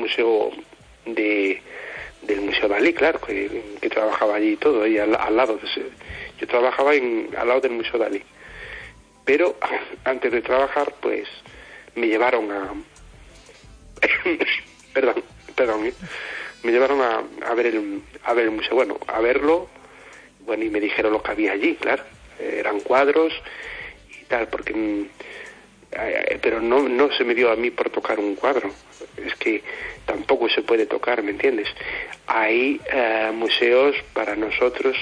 museo del Museo Dalí, claro, que trabajaba allí y todo, y al lado yo trabajaba al lado del Museo Dalí. Pero antes de trabajar, pues me llevaron me llevaron a ver el museo, bueno, a verlo, bueno, y me dijeron lo que había allí, claro, eran cuadros y tal, porque pero no se me dio a mí por tocar un cuadro, es que tampoco se puede tocar, ¿me entiendes? Hay museos para nosotros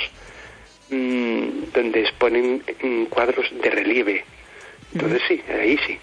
donde exponen cuadros de relieve, entonces sí, ahí sí.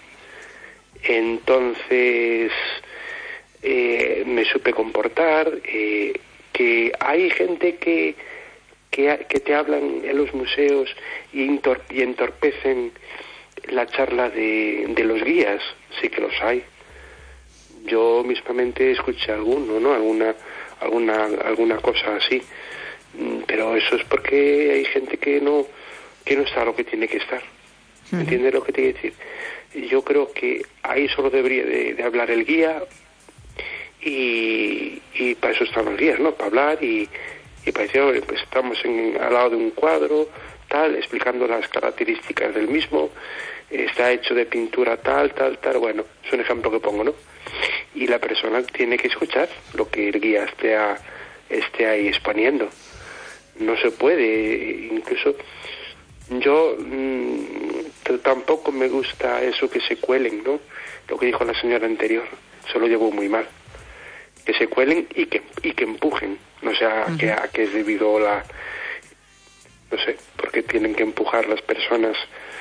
Entonces me supe comportar, que hay gente que te hablan en los museos y entorpecen la charla de los guías, sí que los hay. Yo mismamente escuché alguno, ¿no? Alguna cosa así, pero eso es porque hay gente que no está lo que tiene que estar. ¿Entiendes lo que te quiero decir? Yo creo que ahí solo debería de hablar el guía, y para eso están los guías, ¿no? Para hablar y para decir, oye, pues estamos al lado de un cuadro, tal, explicando las características del mismo, está hecho de pintura tal, bueno, es un ejemplo que pongo, ¿no? Y la persona tiene que escuchar lo que el guía esté ahí exponiendo. No se puede, incluso yo tampoco me gusta eso que se cuelen, ¿no? Lo que dijo la señora anterior, eso lo llevo muy mal. Que se cuelen y que empujen, no sé a qué es debido no sé, por qué tienen que empujar las personas.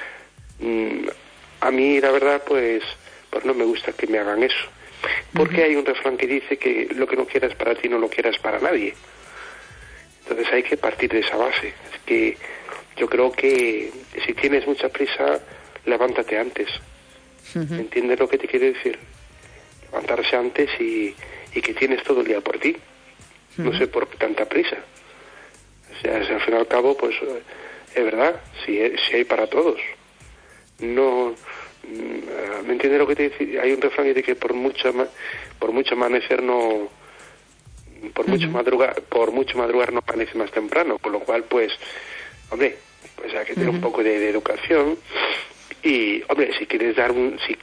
A mí la verdad pues no me gusta que me hagan eso, porque hay un refrán que dice que lo que no quieras para ti no lo quieras para nadie. Entonces hay que partir de esa base. Es que yo creo que si tienes mucha prisa, levántate antes. ¿Entiendes lo que te quiero decir? Levantarse antes y que tienes todo el día por ti. No sé por qué tanta prisa. O sea, al fin y al cabo, pues es verdad, si hay para todos. No, ¿me entiendes lo que te dice? Hay un refrán que dice que por mucho amanecer no, por mucho madrugar no amanece más temprano, con lo cual pues, hombre, pues hay que tener un poco de educación. Y, hombre, si quieres dar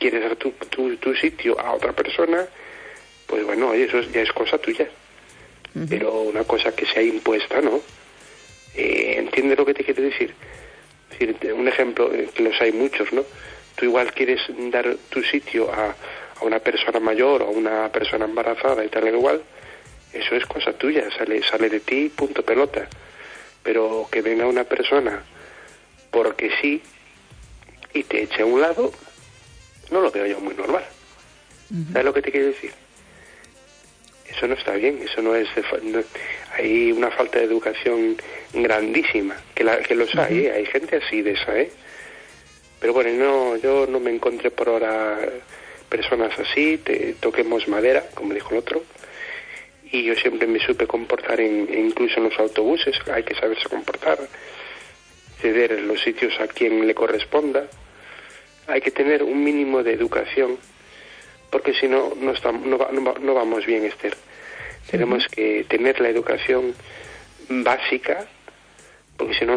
tu sitio a otra persona, pues bueno, eso ya es cosa tuya. Pero una cosa que sea impuesta, ¿no? ¿Entiendes lo que te quiero decir? Es decir, un ejemplo, que los hay muchos, ¿no? Tú igual quieres dar tu sitio a una persona mayor o a una persona embarazada y tal igual, eso es cosa tuya, sale de ti, punto pelota. Pero que venga una persona porque sí y te eche a un lado, no lo veo yo muy normal. ¿Sabes lo que te quiero decir? Eso no está bien, eso no es... hay una falta de educación grandísima, que los hay gente así de esa, Pero bueno, yo no me encontré por ahora personas así, toquemos madera, como dijo el otro, y yo siempre me supe comportar incluso en los autobuses, hay que saberse comportar, ceder los sitios a quien le corresponda, hay que tener un mínimo de educación, porque si no, no vamos bien, Esther. Tenemos que tener la educación básica, porque si no,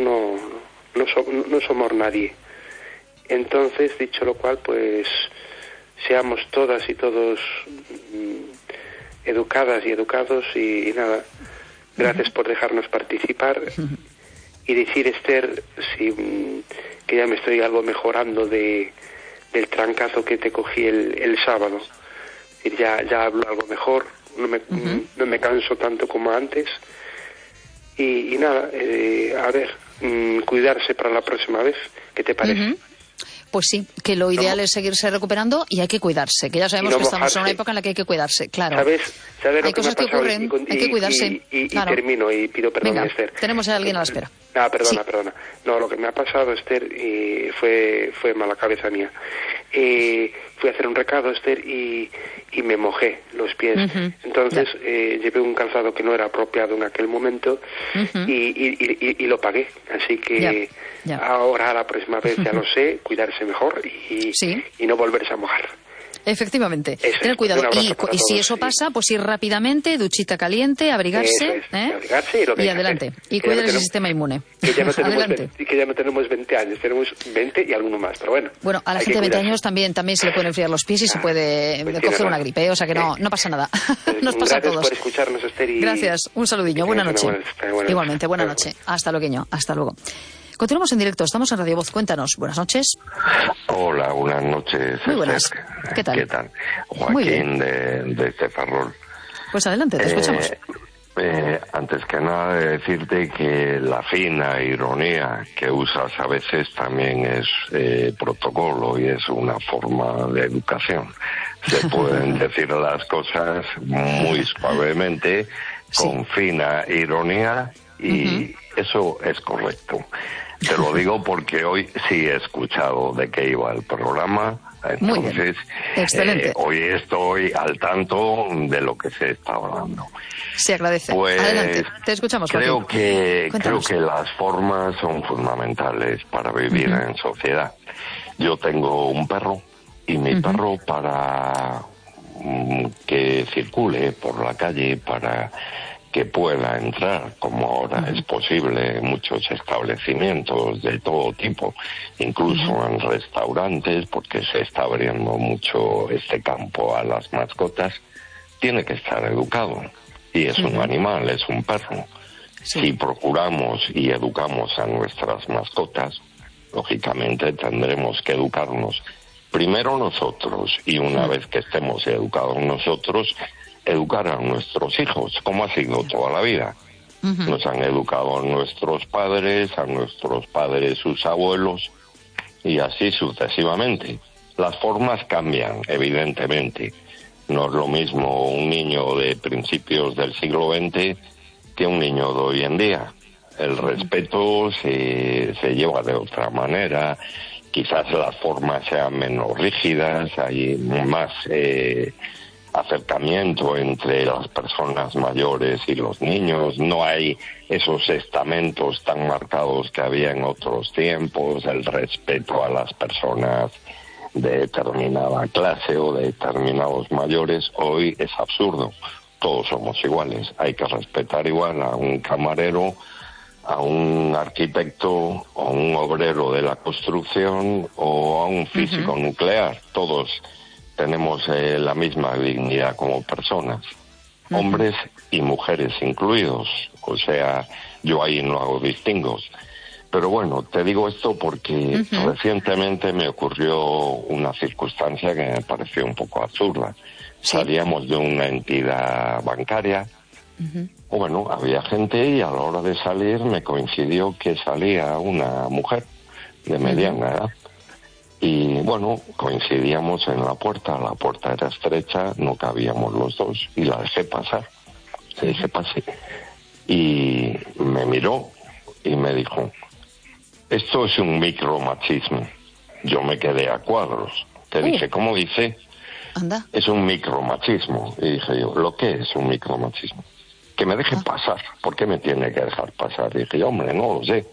no somos nadie. Entonces, dicho lo cual, pues seamos todas y todos educadas y educados y nada. Gracias por dejarnos participar y decir, Esther, que ya me estoy algo mejorando del trancazo que te cogí el sábado. Ya hablo algo mejor, no me canso tanto como antes y nada, a ver, cuidarse para la próxima vez. ¿Qué te parece? Pues sí, que lo ideal es seguirse recuperando y hay que cuidarse, que ya sabemos que estamos en una época en la que hay que cuidarse, claro. ¿Sabes hay cosas que ocurren, hay que cuidarse. Claro. Y termino y pido perdón, Venga, Esther. Tenemos a alguien a la espera. Perdona. No, lo que me ha pasado, Esther, fue mala cabeza mía. Fui a hacer un recado, Esther, y me mojé los pies. Entonces llevé un calzado que no era apropiado en aquel momento y lo pagué. Así que ahora, la próxima vez, ya lo sé, cuidarse mejor y no volverse a mojar. Efectivamente, tener cuidado. Y si eso pasa, pues ir rápidamente, duchita caliente, abrigarse, abrigarse y adelante. Y cuidar el sistema inmune. Que ya no tenemos 20 años, tenemos 20 y alguno más, pero bueno. Bueno, a la gente de 20 años también se le pueden enfriar los pies y se puede coger una gripe, o sea que no pasa nada. Nos pasa a todos. Gracias por escucharnos, Esther. Gracias, un saludillo, buena noche. Igualmente, buena noche. Hasta luego. Hasta luego. Continuamos en directo, estamos en Radio Voz, cuéntanos. Buenas noches. Hola, buenas noches. Muy buenas. ¿Qué tal? Joaquín de Ferrol. Pues adelante, te escuchamos. Antes que nada, decirte que la fina ironía que usas a veces también es protocolo y es una forma de educación. Se pueden decir las cosas muy suavemente, con fina ironía, y eso es correcto. Te lo digo porque hoy sí he escuchado de qué iba el programa, entonces excelente. Hoy estoy al tanto de lo que se está hablando. Se agradece. Pues, adelante, te escuchamos. Creo que las formas son fundamentales para vivir en sociedad. Yo tengo un perro y mi perro, para que circule por la calle, para que pueda entrar, como ahora es posible, en muchos establecimientos de todo tipo, incluso en restaurantes, porque se está abriendo mucho este campo a las mascotas, tiene que estar educado. Y es un animal, es un perro. Si procuramos y educamos a nuestras mascotas, lógicamente tendremos que educarnos primero nosotros, y una vez que estemos educados nosotros, educar a nuestros hijos, como ha sido toda la vida. Nos han educado a nuestros padres sus abuelos, y así sucesivamente. Las formas cambian, evidentemente. No es lo mismo un niño de principios del siglo XX que un niño de hoy en día. El respeto se lleva de otra manera, quizás las formas sean menos rígidas, hay más acercamiento entre las personas mayores y los niños, no hay esos estamentos tan marcados que había en otros tiempos, el respeto a las personas de determinada clase o de determinados mayores, hoy es absurdo. Todos somos iguales, hay que respetar igual a un camarero, a un arquitecto, a un obrero de la construcción o a un físico nuclear. Todos tenemos la misma dignidad como personas, hombres y mujeres incluidos, o sea, yo ahí no hago distingos. Pero bueno, te digo esto porque recientemente me ocurrió una circunstancia que me pareció un poco absurda. Salíamos de una entidad bancaria, bueno, había gente, y a la hora de salir me coincidió que salía una mujer de mediana edad. Y bueno, coincidíamos en la puerta era estrecha, no cabíamos los dos, y la dejé pasar, le dije pase. Y me miró y me dijo, esto es un micromachismo. Yo me quedé a cuadros. Te dije, ¿cómo dice? Anda. Es un micromachismo. Y dije yo, ¿lo qué es un micromachismo? Que me deje pasar. ¿Por qué me tiene que dejar pasar? Y dije, hombre, no lo sé.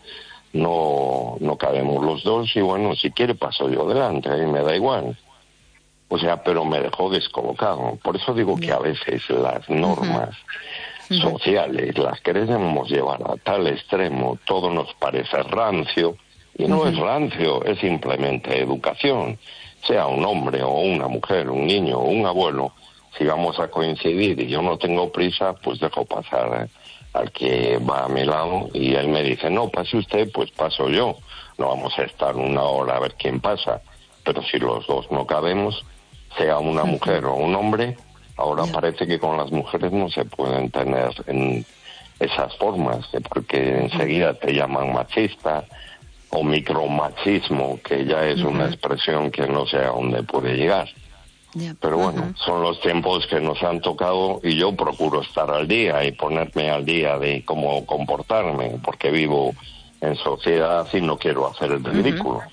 No cabemos los dos, y bueno, si quiere paso yo delante, ahí me da igual. O sea, pero me dejó descolocado. Por eso digo que a veces las normas sociales las queremos llevar a tal extremo, todo nos parece rancio, y no es rancio, es simplemente educación. Sea un hombre o una mujer, un niño o un abuelo, si vamos a coincidir y yo no tengo prisa, pues dejo pasar al que va a mi lado, y él me dice, no, pase usted, pues paso yo. No vamos a estar una hora a ver quién pasa, pero si los dos no cabemos, sea una mujer o un hombre, ahora parece que con las mujeres no se pueden tener en esas formas, porque enseguida te llaman machista o micromachismo, que ya es una expresión que no sé a dónde puede llegar. Pero bueno, son los tiempos que nos han tocado, y yo procuro estar al día y ponerme al día de cómo comportarme, porque vivo en sociedad y no quiero hacer el ridículo.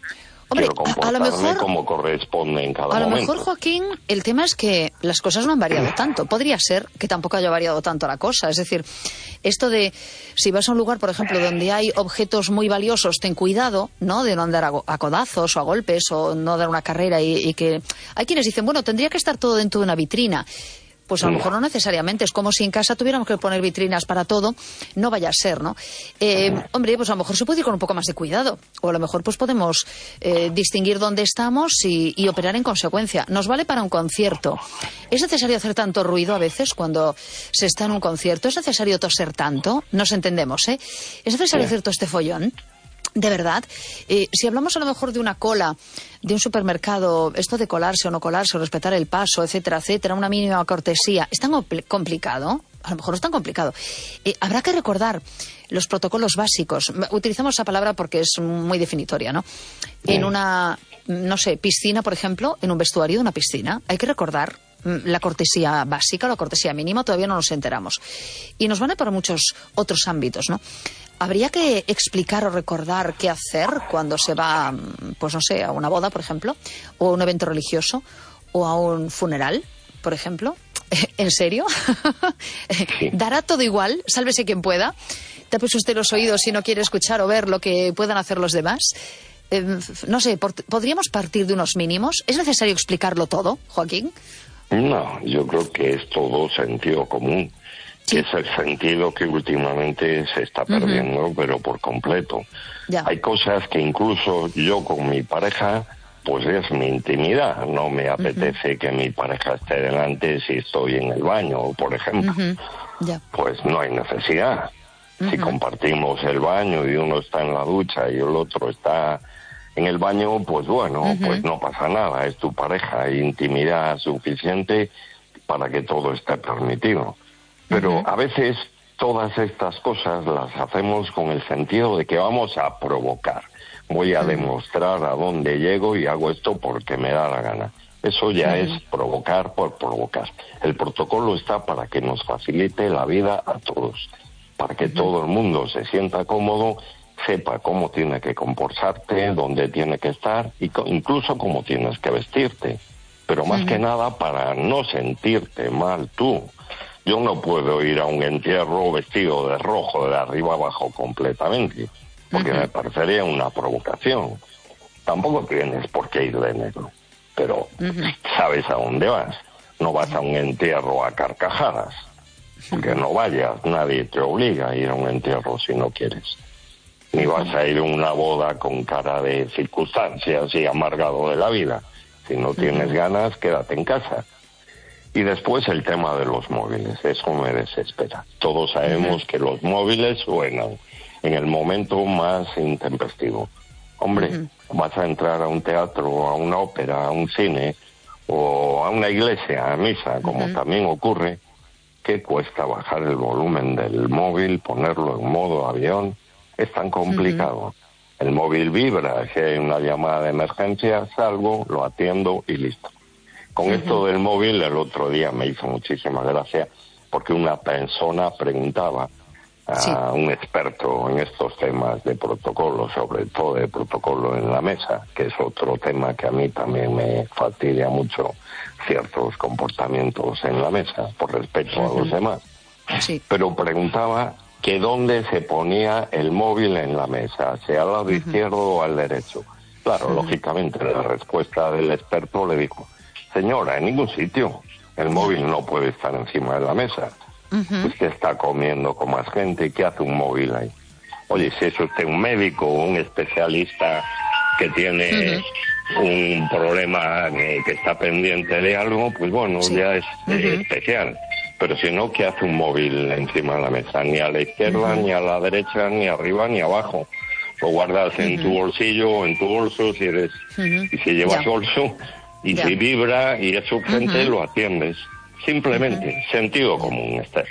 Hombre, quiero comportarme como corresponde en cada momento. A lo mejor, Joaquín, el tema es que las cosas no han variado tanto. Podría ser que tampoco haya variado tanto la cosa. Es decir, esto de si vas a un lugar, por ejemplo, donde hay objetos muy valiosos, ten cuidado, ¿no?, de no andar a codazos o a golpes o no dar una carrera y que... Hay quienes dicen, bueno, tendría que estar todo dentro de una vitrina. Pues a lo mejor no necesariamente. Es como si en casa tuviéramos que poner vitrinas para todo. No vaya a ser, ¿no? Hombre, pues a lo mejor se puede ir con un poco más de cuidado. O a lo mejor pues podemos distinguir dónde estamos y operar en consecuencia. Nos vale para un concierto. ¿Es necesario hacer tanto ruido a veces cuando se está en un concierto? ¿Es necesario toser tanto? Nos entendemos, ¿eh? ¿Es necesario hacer todo este follón? De verdad, si hablamos a lo mejor de una cola de un supermercado, esto de colarse o no colarse, o respetar el paso, etcétera, etcétera, una mínima cortesía, ¿es tan complicado? A lo mejor no es tan complicado. Habrá que recordar los protocolos básicos. Utilizamos esa palabra porque es muy definitoria, ¿no? En una, no sé, piscina, por ejemplo, en un vestuario de una piscina, hay que recordar la cortesía básica, la cortesía mínima, todavía no nos enteramos. Y nos vale para muchos otros ámbitos, ¿no? ¿Habría que explicar o recordar qué hacer cuando se va, pues no sé, a una boda, por ejemplo, o a un evento religioso, o a un funeral, por ejemplo? ¿En serio? Sí. ¿Dará todo igual? Sálvese quien pueda. Tápese usted los oídos si no quiere escuchar o ver lo que puedan hacer los demás. No sé, ¿podríamos partir de unos mínimos? ¿Es necesario explicarlo todo, Joaquín? No, yo creo que es todo sentido común. Sí. Es el sentido que últimamente se está perdiendo, pero por completo. Ya. Hay cosas que incluso yo con mi pareja, pues es mi intimidad. No me apetece que mi pareja esté delante si estoy en el baño, por ejemplo. Ya. Pues no hay necesidad. Si compartimos el baño y uno está en la ducha y el otro está en el baño, pues bueno, pues no pasa nada. Es tu pareja, hay intimidad suficiente para que todo esté permitido. Pero a veces todas estas cosas las hacemos con el sentido de que vamos a provocar. Voy a demostrar a dónde llego y hago esto porque me da la gana. Eso ya es provocar por provocar. El protocolo está para que nos facilite la vida a todos, para que todo el mundo se sienta cómodo, sepa cómo tiene que comportarte, dónde tiene que estar y incluso cómo tienes que vestirte. Pero más que nada para no sentirte mal tú. Yo no puedo ir a un entierro vestido de rojo de arriba abajo completamente, porque me parecería una provocación. Tampoco tienes por qué ir de negro, pero sabes a dónde vas. No vas a un entierro a carcajadas, porque no vayas, nadie te obliga a ir a un entierro si no quieres. Ni vas a ir a una boda con cara de circunstancias y amargado de la vida. Si no tienes ganas, quédate en casa. Y después el tema de los móviles, eso me desespera. Todos sabemos que los móviles suenan en el momento más intempestivo. Hombre, vas a entrar a un teatro, a una ópera, a un cine o a una iglesia, a misa, como también ocurre. ¿Qué cuesta bajar el volumen del móvil, ponerlo en modo avión? Es tan complicado. El móvil vibra, si hay una llamada de emergencia, salgo, lo atiendo y listo. Con esto del móvil, el otro día me hizo muchísima gracia porque una persona preguntaba a un experto en estos temas de protocolo, sobre todo de protocolo en la mesa, que es otro tema que a mí también me fastidia mucho, ciertos comportamientos en la mesa, por respeto a los demás. Sí. Pero preguntaba que dónde se ponía el móvil en la mesa, sea al lado izquierdo o al derecho. Claro, lógicamente la respuesta del experto le dijo: señora, en ningún sitio. El móvil no puede estar encima de la mesa. Usted está comiendo con más gente, ¿qué hace un móvil ahí? Oye, si es usted un médico o un especialista que tiene un problema que está pendiente de algo, pues bueno, ya es especial. Pero si no, ¿qué hace un móvil encima de la mesa? Ni a la izquierda, ni a la derecha, ni arriba, ni abajo. Lo guardas en tu bolsillo o en tu bolso si eres y si llevas bolso. Y si vibra y es urgente, lo atiendes. Simplemente, sentido común, Esther.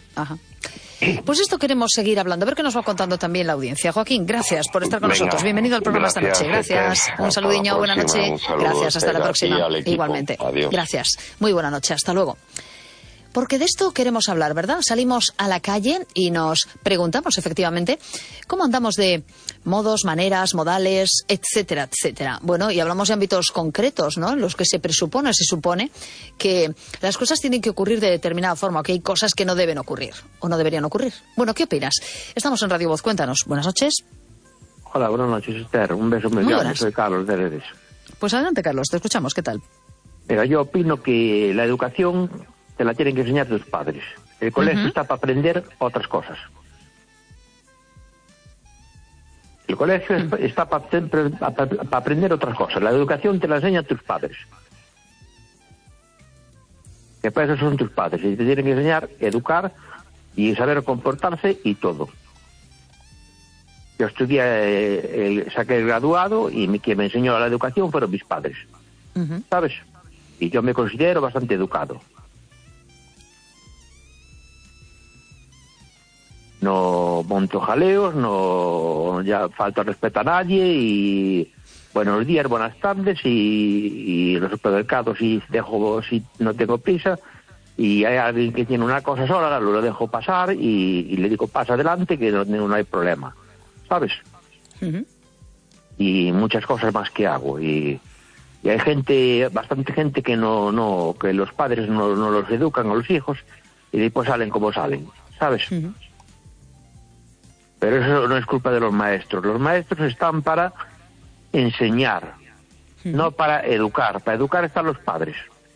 Pues esto queremos seguir hablando, a ver qué nos va contando también la audiencia. Joaquín, gracias por estar con nosotros. Bienvenido al programa esta noche. Gracias. Un saludiño, buena noche. Gracias, hasta la próxima. Igualmente. Adiós. Gracias. Muy buena noche, hasta luego. Porque de esto queremos hablar, ¿verdad? Salimos a la calle y nos preguntamos efectivamente cómo andamos de modos, maneras, modales, etcétera, etcétera. Bueno, y hablamos de ámbitos concretos, ¿no? En los que se supone que las cosas tienen que ocurrir de determinada forma, o que hay cosas que no deben ocurrir o no deberían ocurrir. Bueno, ¿qué opinas? Estamos en Radio Voz, cuéntanos. Buenas noches. Hola, buenas noches, Esther. Un beso muy grande. Soy Carlos de Redes. Pues adelante, Carlos, te escuchamos. ¿Qué tal? Mira, yo opino que la educación te la tienen que enseñar tus padres. El colegio está para aprender otras cosas. El colegio está para aprender otras cosas. La educación te la enseñan tus padres. Que para eso son tus padres. Y te tienen que enseñar, educar y saber comportarse y todo. Yo estudié, saqué el graduado y quien me enseñó la educación fueron mis padres. ¿Sabes? Y yo me considero bastante educado. No monto jaleos, no ya falta respeto a nadie y buenos días, buenas tardes y los supermercados si no tengo prisa y hay alguien que tiene una cosa sola, lo dejo pasar y le digo pasa adelante que no hay problema, ¿sabes? Y muchas cosas más que hago y hay bastante gente que que los padres no los educan a los hijos y después salen como salen, ¿sabes? Pero eso no es culpa de los maestros. Los maestros están para enseñar, no para educar. Para educar están los padres.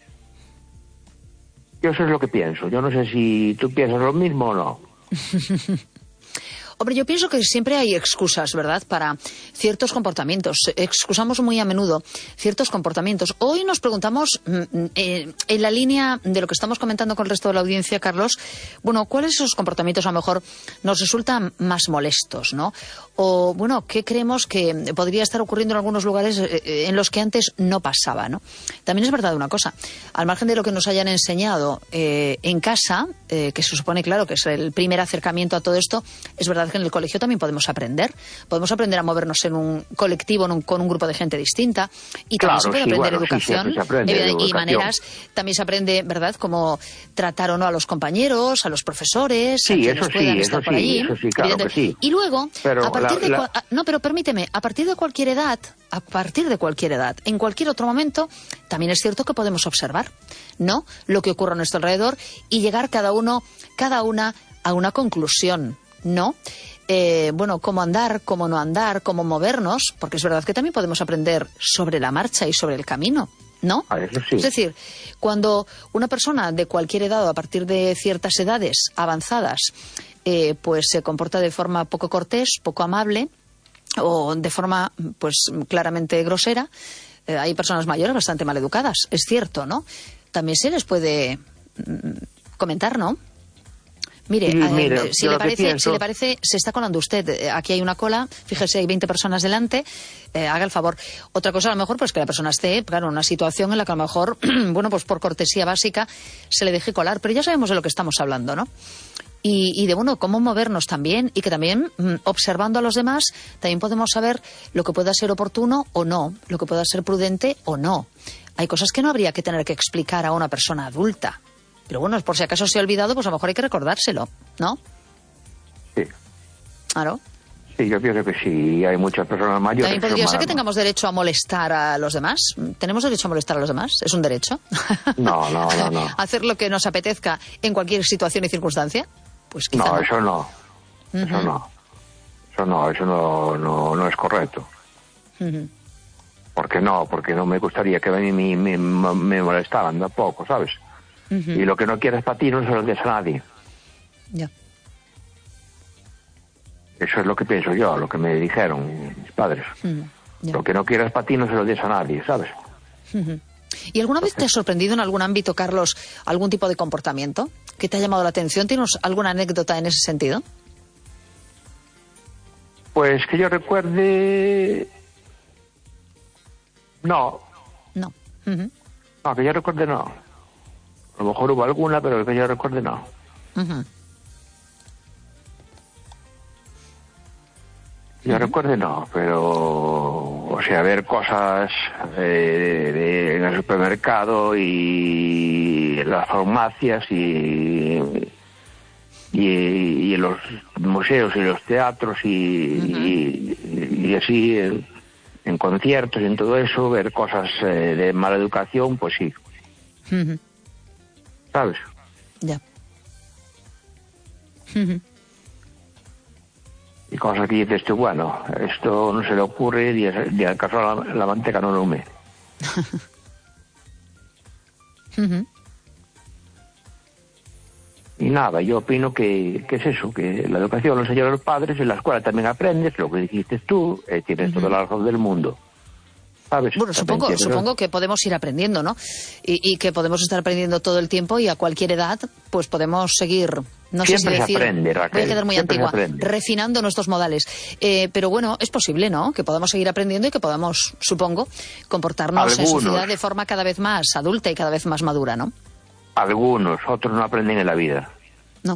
Yo eso es lo que pienso. Yo no sé si tú piensas lo mismo o no. Hombre, yo pienso que siempre hay excusas, ¿verdad?, para ciertos comportamientos. Excusamos muy a menudo ciertos comportamientos. Hoy nos preguntamos, en la línea de lo que estamos comentando con el resto de la audiencia, Carlos, bueno, ¿cuáles esos comportamientos a lo mejor nos resultan más molestos, ¿no? O, bueno, ¿qué creemos que podría estar ocurriendo en algunos lugares en los que antes no pasaba, ¿no? También es verdad una cosa, al margen de lo que nos hayan enseñado en casa, que se supone, claro, que es el primer acercamiento a todo esto, es verdad que en el colegio también podemos aprender a movernos en un colectivo, con un grupo de gente distinta, y también se puede aprender educación, y maneras, también se aprende, ¿verdad?, cómo tratar o no a los compañeros, a los profesores, a quienes puedan estar por allí. Eso sí, claro que sí. Y luego, pero permíteme, a partir de cualquier edad, en cualquier otro momento, también es cierto que podemos observar, ¿no?, lo que ocurre a nuestro alrededor y llegar cada una a una conclusión, ¿no? Bueno, cómo andar, cómo no andar, cómo movernos, porque es verdad que también podemos aprender sobre la marcha y sobre el camino, ¿no? Eso sí. Es decir, cuando una persona de cualquier edad o a partir de ciertas edades avanzadas pues se comporta de forma poco cortés, poco amable o de forma pues claramente grosera, hay personas mayores bastante mal educadas, es cierto, ¿no? También se les puede comentar, ¿no? Mire, si le parece, se está colando usted. Aquí hay una cola, fíjese, hay 20 personas delante, haga el favor. Otra cosa, a lo mejor, pues que la persona esté, claro, en una situación en la que a lo mejor, bueno, pues por cortesía básica se le deje colar, pero ya sabemos de lo que estamos hablando, ¿no? Y de, bueno, cómo movernos también, y que también, observando a los demás, también podemos saber lo que pueda ser oportuno o no, lo que pueda ser prudente o no. Hay cosas que no habría que tener que explicar a una persona adulta. Pero bueno, por si acaso se ha olvidado, pues a lo mejor hay que recordárselo, ¿no? Sí. Claro. Sí, yo pienso que sí, hay muchas personas mayores. También podría ser que tengamos derecho a molestar a los demás. ¿Tenemos derecho a molestar a los demás? ¿Es un derecho? No. ¿Hacer lo que nos apetezca en cualquier situación y circunstancia? Pues quizá no. Eso no. Eso no es correcto. ¿Por qué no? Porque no me gustaría que me molestaran tampoco, ¿sabes? Y lo que no quieres para ti no se lo des a nadie. Ya. Eso es lo que pienso yo, lo que me dijeron mis padres. Lo que no quieras para ti no se lo des a nadie, ¿sabes? ¿Y alguna vez te ha sorprendido en algún ámbito, Carlos, algún tipo de comportamiento que te ha llamado la atención? ¿Tienes alguna anécdota en ese sentido? Pues que yo recuerde... No. No. No, que yo recuerde no. A lo mejor hubo alguna, pero que yo recuerde no. Yo recuerde no, pero O sea, ver cosas en el supermercado y en las farmacias y en los museos y los teatros y así en conciertos y en todo eso, ver cosas de mala educación, pues sí. ¿Sabes? Ya. Y cosas que dices tú, bueno, esto no se le ocurre ni al caso la manteca no lo hume. Y nada, yo opino que es eso, que la educación lo enseñan los padres, en la escuela también aprendes lo que dijiste tú, tienes toda la razón del mundo. ¿Sabes? Bueno, supongo que podemos ir aprendiendo, ¿no? Y que podemos estar aprendiendo todo el tiempo y a cualquier edad, pues podemos seguir, no sé si decir, se aprende, Raquel, voy a quedar muy antigua, refinando nuestros modales. Pero bueno, es posible, ¿no? Que podamos seguir aprendiendo y que podamos, supongo, comportarnos en sociedad de forma cada vez más adulta y cada vez más madura, ¿no? Algunos, otros no aprenden en la vida. No.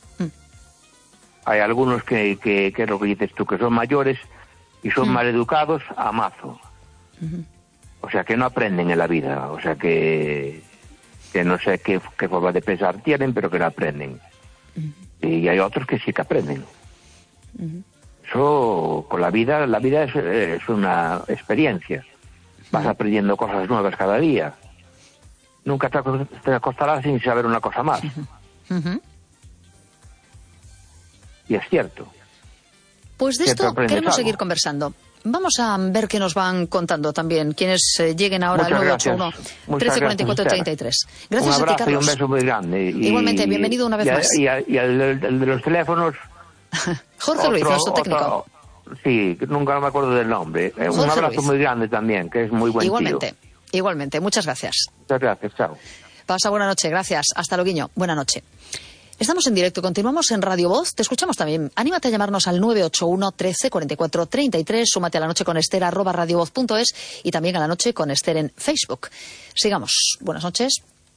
Hay algunos que es lo que dices tú, que son mayores y son mal educados a mazo. O sea, que no aprenden en la vida. O sea, que no sé qué forma de pensar tienen, pero que no aprenden. Y hay otros que sí que aprenden. Eso, con la vida es una experiencia. Vas aprendiendo cosas nuevas cada día. Nunca te acostarás sin saber una cosa más. Y es cierto. Pues de esto queremos seguir conversando. Vamos a ver qué nos van contando también quienes lleguen ahora al 981-1344-33. Gracias a ti, Carlos. Un abrazo y un beso muy grande. Igualmente, bienvenido una vez más. Y el de los teléfonos... Jorge Luis, nuestro técnico. Sí, nunca me acuerdo del nombre. Un abrazo muy grande también, que es muy buen tío. Igualmente, muchas gracias. Muchas gracias, chao. Pasa buena noche, gracias. Hasta luego, buena noche. Estamos en directo, continuamos en Radio Voz, te escuchamos también. Anímate a llamarnos al 981 13 44 33, súmate a La Noche con Esther @radiovoz.es y también a La Noche con Esther en Facebook. Sigamos. Buenas noches.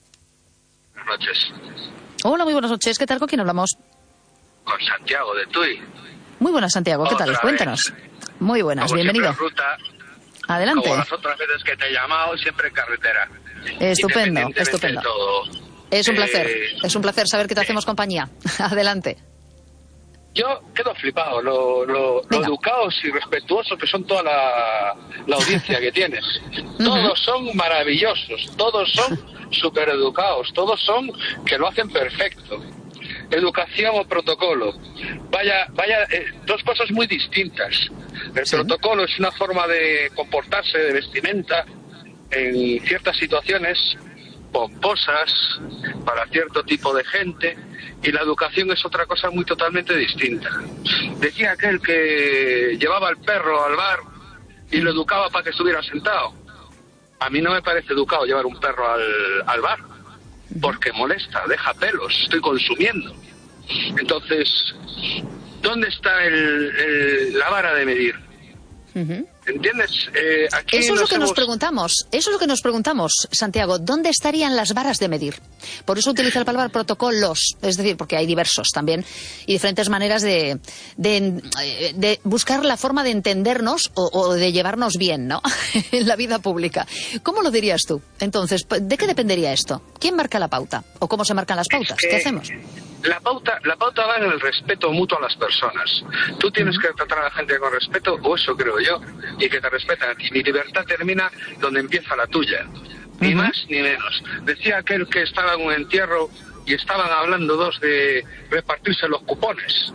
Buenas noches. Hola, muy buenas noches. ¿Qué tal? ¿Con quién hablamos? Con Santiago de Tui. Muy buenas, Santiago. ¿Qué tal? Cuéntanos. Muy buenas, como bienvenido. Ruta, adelante. Como las otras veces que te he llamado, siempre en carretera. Estupendo, estupendo. Es un placer saber que te hacemos compañía. Adelante. Yo quedo flipado, lo educados y respetuosos que son toda la audiencia que tienes. Todos son maravillosos, todos son súper educados, todos son que lo hacen perfecto. Educación o protocolo. Vaya, dos cosas muy distintas. El protocolo es una forma de comportarse, de vestimenta, en ciertas situaciones pomposas para cierto tipo de gente, y la educación es otra cosa muy totalmente distinta. Decía aquel que llevaba al perro al bar y lo educaba para que estuviera sentado. A mí no me parece educado llevar un perro al bar, porque molesta, deja pelos, estoy consumiendo. Entonces, ¿dónde está la vara de medir? ¿Entiendes? Aquí eso es lo que nos preguntamos, Santiago. ¿Dónde estarían las varas de medir? Por eso utiliza la palabra protocolos, es decir, porque hay diversos también y diferentes maneras de buscar la forma de entendernos o de llevarnos bien, ¿no? En la vida pública. ¿Cómo lo dirías tú? Entonces, ¿de qué dependería esto? ¿Quién marca la pauta? ¿O cómo se marcan las pautas? ¿Qué hacemos? La pauta va en el respeto mutuo a las personas. Tú tienes que tratar a la gente con respeto, o eso creo yo, y que te respetan a ti. Mi libertad termina donde empieza la tuya, ni más ni menos. Decía aquel que estaba en un entierro y estaban hablando dos de repartirse los cupones.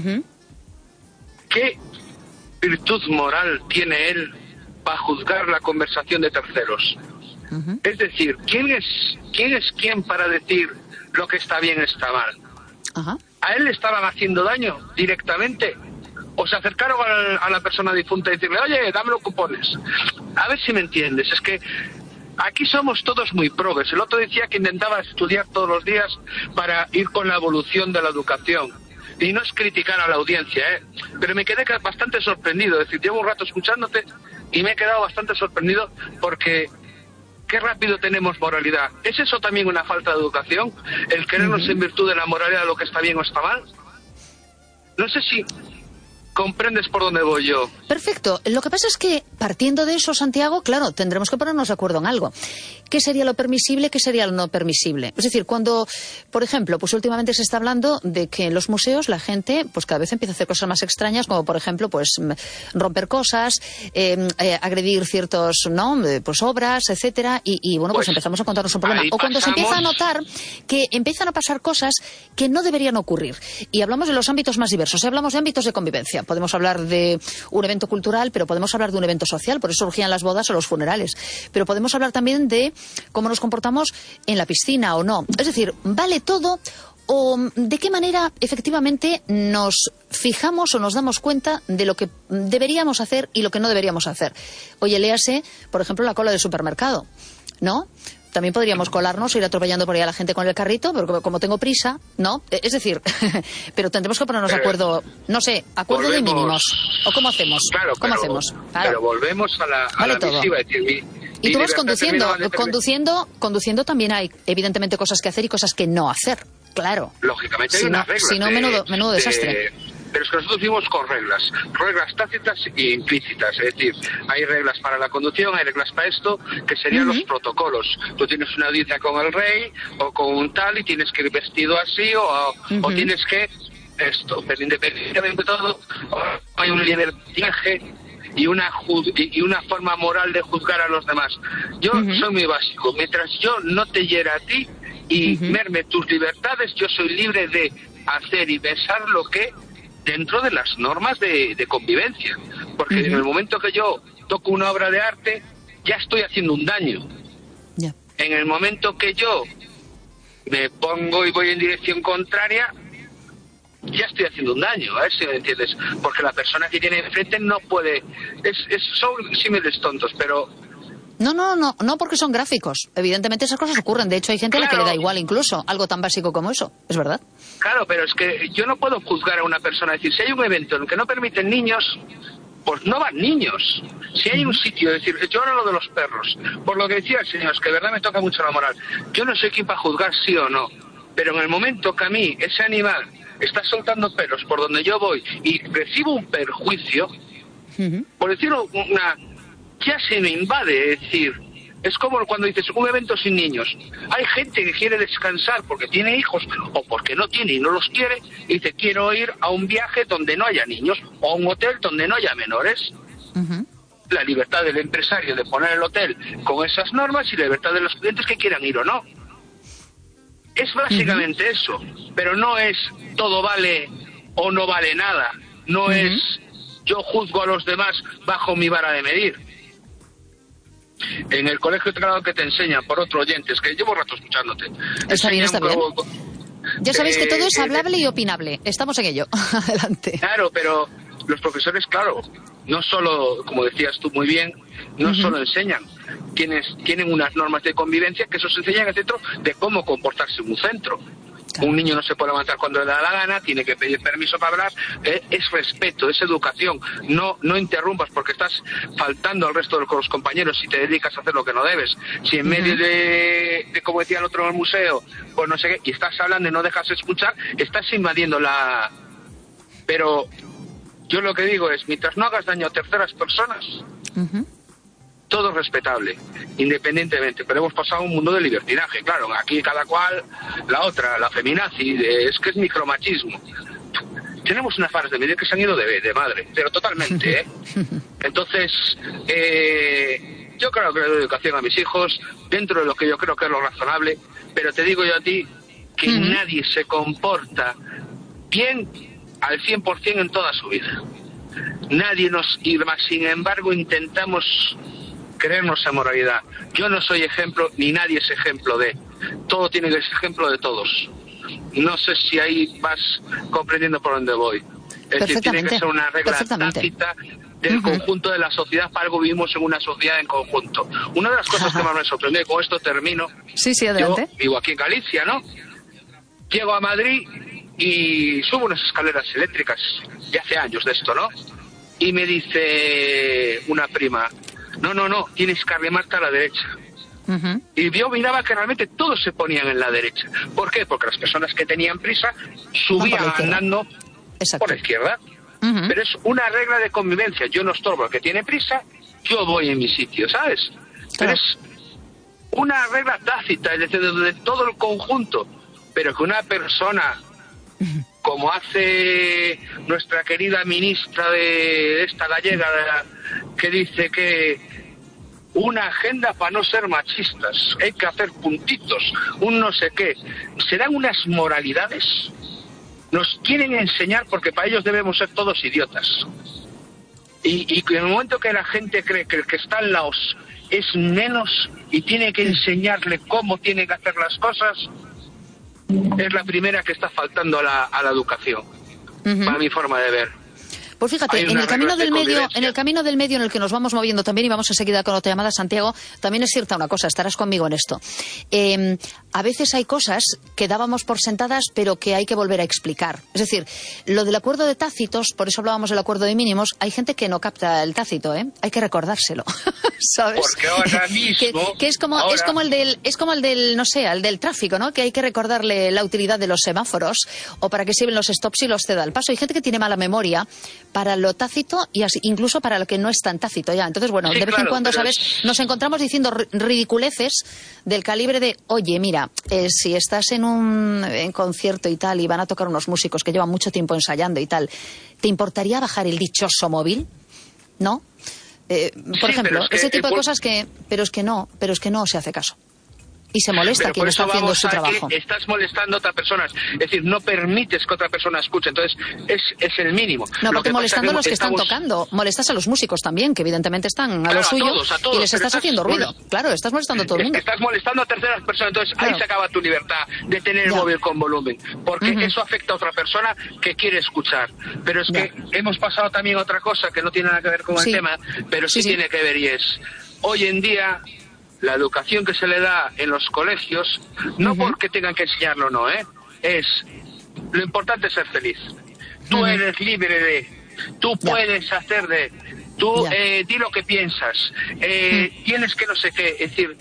¿Qué virtud moral tiene él para juzgar la conversación de terceros? Es decir, ¿quién es quién para decir lo que está bien está mal? ¿A él le estaban haciendo daño directamente? ¿O se acercaron a la persona difunta y decirle, oye, dame los cupones? A ver si me entiendes, es que aquí somos todos muy probes. El otro decía que intentaba estudiar todos los días para ir con la evolución de la educación. Y no es criticar a la audiencia, pero me quedé bastante sorprendido. Es decir, llevo un rato escuchándote y me he quedado bastante sorprendido porque... qué rápido tenemos moralidad. ¿Es eso también una falta de educación? ¿El querernos en virtud de la moralidad de lo que está bien o está mal? No sé si comprendes por dónde voy yo. Perfecto. Lo que pasa es que, partiendo de eso, Santiago, claro, tendremos que ponernos de acuerdo en algo. ¿Qué sería lo permisible, qué sería lo no permisible? Es decir, cuando, por ejemplo, pues últimamente se está hablando de que en los museos la gente, pues cada vez empieza a hacer cosas más extrañas, como por ejemplo, pues romper cosas, agredir ciertos, ¿no?, pues obras, etcétera, y bueno, pues empezamos a contarnos un problema. O cuando se empieza a notar que empiezan a pasar cosas que no deberían ocurrir. Y hablamos de los ámbitos más diversos, hablamos de ámbitos de convivencia. Podemos hablar de un evento cultural, pero podemos hablar de un evento social, por eso surgían las bodas o los funerales. Pero podemos hablar también de cómo nos comportamos en la piscina o no. Es decir, ¿vale todo o de qué manera efectivamente nos fijamos o nos damos cuenta de lo que deberíamos hacer y lo que no deberíamos hacer? Oye, léase, por ejemplo, la cola del supermercado, ¿no? También podríamos colarnos, ir atropellando por ahí a la gente con el carrito, pero como tengo prisa, ¿no? Es decir, pero tendremos que ponernos de acuerdo, no sé, acuerdo de mínimos. ¿O cómo hacemos? Claro, ¿Cómo hacemos? Claro. Pero volvemos a la misiva. Es decir, y tú vas conduciendo también hay, evidentemente, cosas que hacer y cosas que no hacer. Claro. Lógicamente hay unas reglas. Si no, menudo desastre. Pero es que nosotros vivimos con reglas tácitas e implícitas, es decir, hay reglas para la conducción, hay reglas para esto, que serían los protocolos. Tú tienes una audiencia con el rey o con un tal y tienes que ir vestido así o tienes que esto, pero independientemente de todo, hay un libertinaje y una forma moral de juzgar a los demás. Yo soy muy básico, mientras yo no te hiera a ti y merme tus libertades, yo soy libre de hacer y pensar lo que dentro de las normas de convivencia, porque en el momento que yo toco una obra de arte ya estoy haciendo un daño. En el momento que yo me pongo y voy en dirección contraria, ya estoy haciendo un daño, a ver si me entiendes, porque la persona que tiene enfrente no puede, son símiles tontos, pero no, porque son gráficos. Evidentemente esas cosas ocurren. De hecho, hay gente a la que le da igual incluso algo tan básico como eso. ¿Es verdad? Claro, pero es que yo no puedo juzgar a una persona. Es decir, si hay un evento en el que no permiten niños, pues no van niños. Si hay un sitio, es decir, yo hablo de los perros. Por lo que decía el señor, es que de verdad me toca mucho la moral. Yo no soy quien para juzgar sí o no. Pero en el momento que a mí ese animal está soltando pelos por donde yo voy y recibo un perjuicio, por decirlo ya se me invade, es decir, es como cuando dices un evento sin niños. Hay gente que quiere descansar porque tiene hijos o porque no tiene y no los quiere y dice quiero ir a un viaje donde no haya niños o a un hotel donde no haya menores. La libertad del empresario de poner el hotel con esas normas y la libertad de los clientes que quieran ir o no. Es básicamente eso, pero no es todo vale o no vale nada. No es yo juzgo a los demás bajo mi vara de medir. En el colegio claro que te enseñan por otro oyente, es que llevo rato escuchándote. Está bien. Ya sabéis que todo es hablable y opinable. Estamos en ello. Adelante. Claro, pero los profesores, claro, no solo, como decías tú muy bien, no solo enseñan, tienen unas normas de convivencia que eso se enseña en el centro de cómo comportarse en un centro. Claro. Un niño no se puede levantar cuando le da la gana, tiene que pedir permiso para hablar, es respeto, es educación, no interrumpas porque estás faltando al resto de los compañeros si te dedicas a hacer lo que no debes. Si en medio de como decía el otro en el museo, pues no sé qué, y estás hablando y no dejas escuchar, estás invadiendo la... Pero yo lo que digo es, mientras no hagas daño a terceras personas, todo es respetable, independientemente, pero hemos pasado a un mundo de libertinaje, claro, aquí cada cual, la otra, la feminazi, es que es micromachismo. Tenemos unas varas de medir que se han ido de madre, pero totalmente, ¿eh? Entonces, yo creo que le doy educación a mis hijos, dentro de lo que yo creo que es lo razonable, pero te digo yo a ti que nadie se comporta bien al 100% en toda su vida. Nadie y más, sin embargo, intentamos creernos esa moralidad. Yo no soy ejemplo, ni nadie es ejemplo de. Todo tiene que ser ejemplo de todos. No sé si ahí vas comprendiendo por dónde voy. Es decir, tiene que ser una regla tácita del conjunto de la sociedad, para algo vivimos en una sociedad en conjunto. Una de las cosas que más me sorprendió, y con esto termino, sí, adelante. Yo vivo aquí en Galicia, ¿no? Llego a Madrid y subo unas escaleras eléctricas, ya hace años de esto, ¿no? Y me dice una prima, no, tienes que arrimarte a la derecha. Y yo miraba que realmente todos se ponían en la derecha. ¿Por qué? Porque las personas que tenían prisa subían andando por la izquierda. pero es una regla de convivencia. Yo no estorbo al que tiene prisa, yo voy en mi sitio, ¿sabes? Pero es una regla tácita, es decir, de todo el conjunto, pero que una persona, como hace nuestra querida ministra de esta gallega, que dice que una agenda para no ser machistas, hay que hacer puntitos, un no sé qué, serán unas moralidades, nos quieren enseñar porque para ellos debemos ser todos idiotas. Y en el momento que la gente cree que el que está al lado es menos y tiene que enseñarle cómo tiene que hacer las cosas, es la primera que está faltando a la educación, para mi forma de ver. Pues fíjate, en el camino del medio en el que nos vamos moviendo también, y vamos enseguida con otra llamada, Santiago, también es cierta una cosa, estarás conmigo en esto. A veces hay cosas que dábamos por sentadas, pero que hay que volver a explicar. Es decir, lo del acuerdo de tácitos, por eso hablábamos del acuerdo de mínimos, hay gente que no capta el tácito, hay que recordárselo, ¿sabes? Porque ahora mismo... que es como el del, no sé, el del tráfico, ¿no? Que hay que recordarle la utilidad de los semáforos, o para qué sirven los stops y los ceda al paso. Hay gente que tiene mala memoria para lo tácito y así, incluso para lo que no es tan tácito ya. Entonces, bueno, sí, de vez en cuando, ¿sabes? Nos encontramos diciendo ridiculeces del calibre de, oye, mira, si estás en un concierto y tal y van a tocar unos músicos que llevan mucho tiempo ensayando y tal, ¿te importaría bajar el dichoso móvil? ¿No? Por ejemplo, ese tipo de cosas que... Pero es que no se hace caso. Y se molesta quien está haciendo su trabajo. Estás molestando a otra persona. Es decir, no permites que otra persona escuche. Entonces, es el mínimo. No, porque molestando a los que están tocando. Molestas a los músicos también, que evidentemente están a lo suyo. A todos, y les estás haciendo ruido. Claro, estás molestando a todo el mundo. Estás molestando a terceras personas. Entonces, ahí se acaba tu libertad de tener el móvil con volumen. Porque eso afecta a otra persona que quiere escuchar. Pero es que hemos pasado también a otra cosa que no tiene nada que ver con el tema, pero sí tiene que ver, y es, hoy en día... La educación que se le da en los colegios, no porque tengan que enseñarlo, no, es, lo importante es ser feliz. Tú eres libre de, tú puedes hacer de, tú di lo que piensas, tienes que no sé qué, es decir,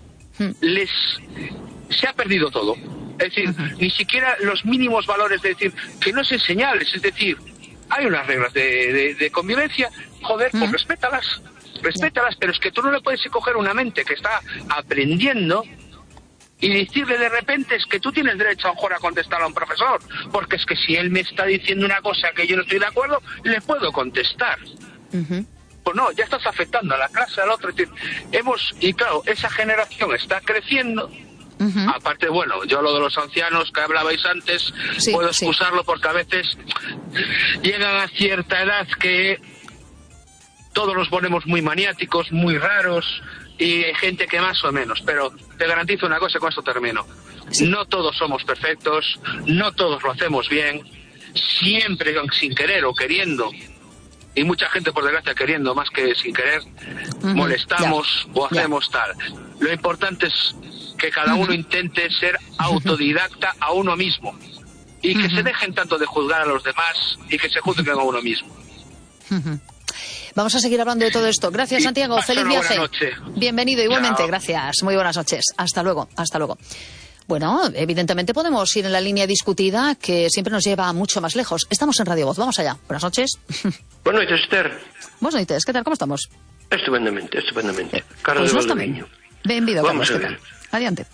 se ha perdido todo. Es decir, ni siquiera los mínimos valores de decir, que no es enseñables, es decir, hay unas reglas de convivencia, joder, pues respétalas, pero es que tú no le puedes coger una mente que está aprendiendo y decirle de repente es que tú tienes derecho a lo mejor a contestar a un profesor, porque es que si él me está diciendo una cosa que yo no estoy de acuerdo, le puedo contestar. Pues no, ya estás afectando a la clase, al otro. Es decir, y claro, esa generación está creciendo. Aparte, bueno, yo lo de los ancianos que hablabais antes, puedo excusarlo porque a veces llegan a cierta edad que todos nos ponemos muy maniáticos, muy raros, y hay gente que más o menos, pero te garantizo una cosa, con esto termino. No todos somos perfectos, no todos lo hacemos bien, siempre sin querer o queriendo, y mucha gente por desgracia queriendo más que sin querer, molestamos o hacemos tal. Lo importante es que cada uno intente ser autodidacta a uno mismo, y que se dejen tanto de juzgar a los demás y que se juzguen a uno mismo. Vamos a seguir hablando de todo esto. Gracias, Santiago. Feliz viaje. Bienvenido, igualmente. Chao. Gracias. Muy buenas noches. Hasta luego. Hasta luego. Bueno, evidentemente podemos ir en la línea discutida que siempre nos lleva mucho más lejos. Estamos en Radio Voz. Vamos allá. Buenas noches. Buenas noches, Esther. Buenas noches. ¿Qué tal? ¿Cómo estamos? Estupendamente. Carlos pues de Valdeviño. Bienvenido, Carlos. Vamos a ver. Adelante.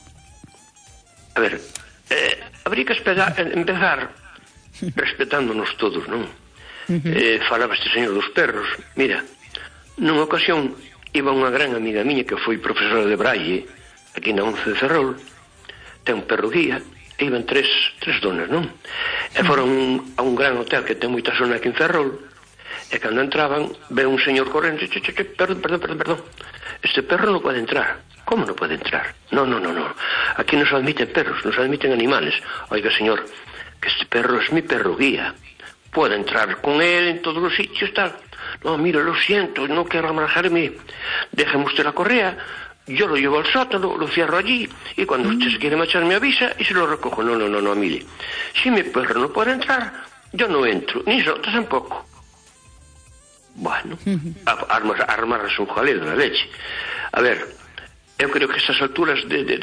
A ver, habría que empezar respetándonos todos, ¿no? Falaba este señor dos perros. Mira, nunha ocasión iba unha gran amiga miña que foi profesora de Braille aquí na 11 de Ferrol, ten un perro guía, e iban tres donas, non? E foron a un gran hotel que ten moita zona aquí en Ferrol, e cando entraban ve un señor correndo, perdón, este perro non pode entrar. Como non pode entrar? No, aquí non se admiten perros, non se admiten animales. Oiga, señor, que este perro es mi perro guía, puede entrar con él en todos los sitios, tal. No, mira, lo siento, no quiero amenazarme. Déjeme usted la correa, yo lo llevo al sótano, lo cierro allí, y cuando usted se quiere marchar me avisa y se lo recojo. No, mire, si mi perro no puede entrar, yo no entro, ni nosotros tampoco. Bueno, armarse un jaleo de la leche. A ver, eu creo que estas alturas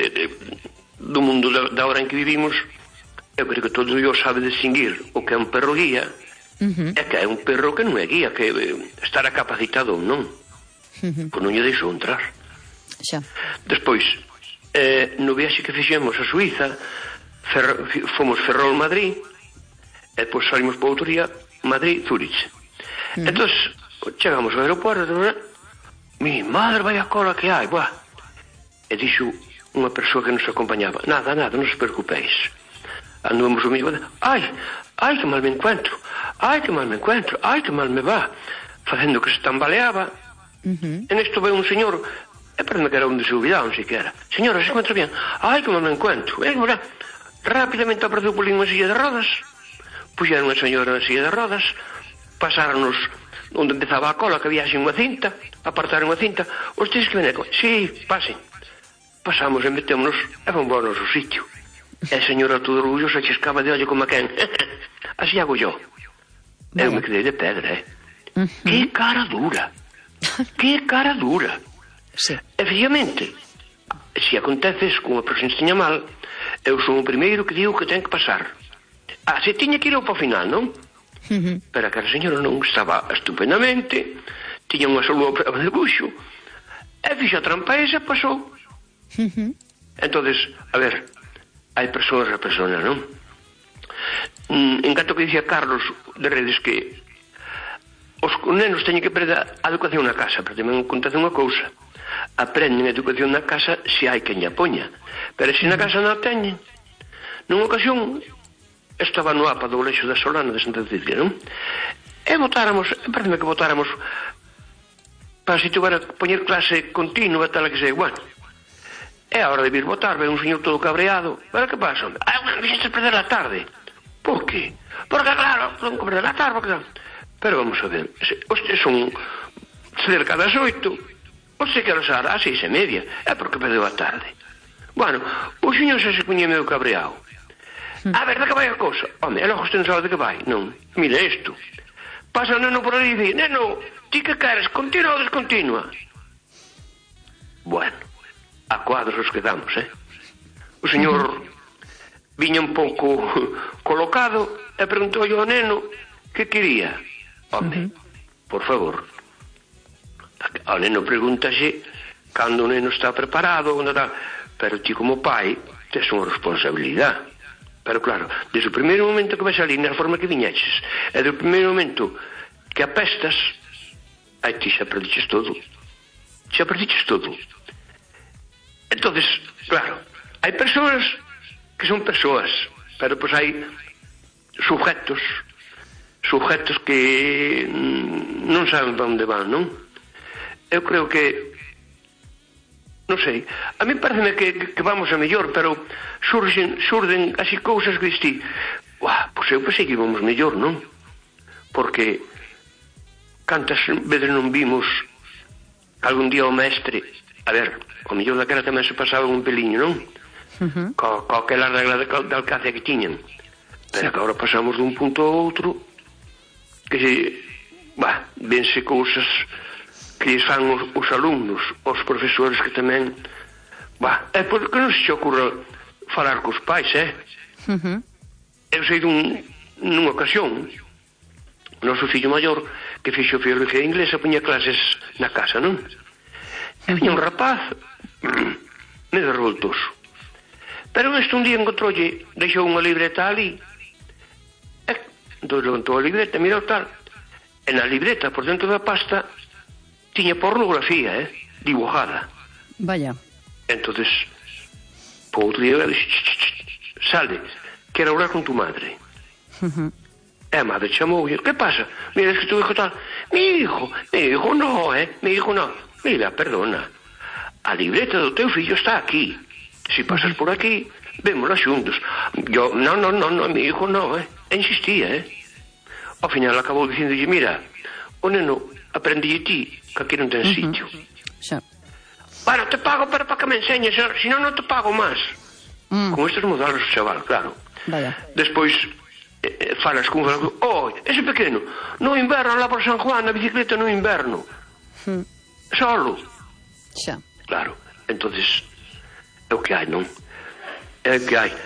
do mundo da hora en que vivimos, eu creo que todo Dios sabe distinguir o que é un perro guía É que é un perro que non é guía, que estará capacitado ou non. Pois non lle deixou entrar. Xa. Despois, no viaxe que fixemos a Suiza, fomos Ferrol-Madrid, e depois salimos para outro día Madrid-Zurich. Entón, chegamos ao aeroporto, mi madre, vai a cola que hai, buah. E dixo unha persoa que nos acompañaba, nada, non os preocupeis. Andamos o mismo, ai, que mal me encuentro, ai, que mal me va, facendo que se tambaleaba. E nesto ve un señor, parece que era un desubidado, non sei que era. Señora, se encuentra bien? Ai, que mal me encuentro. Rapidamente apareceu por unha silla de rodas, puxeron a señora na silla de rodas, pasaronnos onde empezaba a cola, que había así unha cinta, apartaron a cinta, os teis que ven aquí, sí, pasen. Pasamos e metémonos, e fomos ao noso sitio. E a señora todo orgullosa chiscaba de ollo como a quen. Así hago yo. Eu me quedei de pedra, Que cara dura. Que cara dura. Sí. Efectivamente, se acontece con unha persona que teña mal, eu sou o primeiro que digo que ten que pasar. Se tiña que ir ao para o final, non? Pero aquela señora non estaba estupendamente, tiña unha sola prueba de buxo, e fixo a trampa esa, pasou. Entonces, a ver, hai persoas a personas, non? En canto que dicía Carlos de Redes que os nenos teñen que aprender a educación na casa, pero tamén acontece unha cousa, aprenden a educación na casa se hai quen lla poña, pero se na casa non a teñen. Nunha ocasión estaba no APA do Colexio da Solana de Santa Cecilia, non? E votáramos, parece que votáramos para se tuvera que poñer clase continua tal que sei, bueno. É a hora de vir votar, ve un señor todo cabreado. Pero que pasa? Vixeste perder a tarde. Por qué? Porque claro, non perder a tarde, porque... Pero vamos a ver, hostia, son cerca das 8, hostia, que eras ás 6:30, é porque perdeu a tarde. Bueno, o señor se puñe medio cabreado. A ver, de que vai a cousa? Home, e logo usted non sabe de que vai? Non, mira isto. Pasa o neno por aí e di, neno, ti que queres, continua ou descontinua? Bueno, a cuadros os quedamos, O señor viña un pouco colocado e preguntou ao neno que quería. Home, por favor. Ao neno pregúntase cando o neno está preparado, onde está. Pero ti como pai tes unha responsabilidade. Pero claro, desde o primeiro momento que vais ali na forma que viñeches, e desde o primeiro momento que apestas, aí ti xa perdiches todo. Entonces, claro, hai persoas que son persoas, pero pois hai sujetos que non saben para onde van, non? Eu creo que, non sei, a mí pareceme que vamos a mellor, pero surden así cousas que diste, pois eu pensei que íbamos mellor, non? Porque cantas veces non vimos algún día o mestre, a ver, o mellor daquela tamén se pasaba un peliño, non? Co aquela regla de alcacia que tiñan, pero que agora pasamos dun punto a outro que vense cousas que lles fan os alumnos, os profesores que tamén é porque non se ocurra falar cos pais, eu sei nunha ocasión o noso fillo maior que fixo filología inglesa poña clases na casa, non? E viña un rapaz medio revoltoso, pero este un día encontroulle, deixou unha libreta ali, entón levantou a libreta, mirou tal, e na libreta por dentro da pasta tiña pornografía, dibujada. Vaya. Entonces, por outro día, sale, quero hablar con tu madre. E a madre chamou, que pasa? Mira, es que tu hijo tal. Mi hijo no, mi hijo no. Mira, perdona, a libreta do teu fillo está aquí. Si pasas por aquí, vémola xuntos. Yo, no, mi hijo no, E insistía, Ao final acabou dicindo, mira, o neno aprendille ti, que aquí non ten sitio. Bueno, te pago pero para que me enseñes, si non te pago máis. Con estes modales o chaval, claro. Vaya. Despois falas con ese pequeno, no inverno lá por San Juan, na bicicleta no inverno. Solo. Claro, entonces é o que hai, non? É o que hai.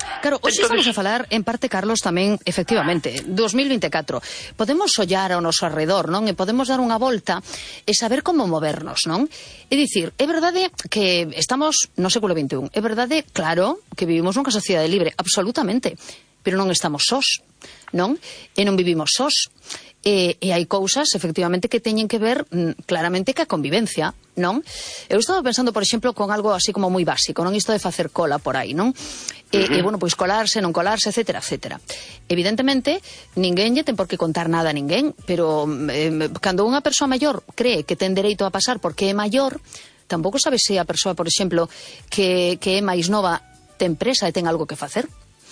Claro, hoxe estamos a falar, en parte, Carlos, tamén, efectivamente, 2024. Podemos ollar ao noso arredor, non? E podemos dar unha volta e saber como movernos, non? É dicir, é verdade que estamos no século XXI. É verdade, claro, que vivimos nunha sociedade libre, absolutamente. Pero non estamos sós, non? E non vivimos sós. E hai cousas, efectivamente, que teñen que ver claramente ca convivencia, non? Eu estaba pensando, por exemplo, con algo así como moi básico, non? Isto de facer cola por aí, non? E, bueno, pois colarse, non colarse, etcétera, etcétera. Evidentemente, ninguén lle ten por que contar nada a ninguén, pero cando unha persoa maior cree que ten dereito a pasar porque é maior, tampouco sabe se a persoa, por exemplo, que é máis nova ten presa e ten algo que facer.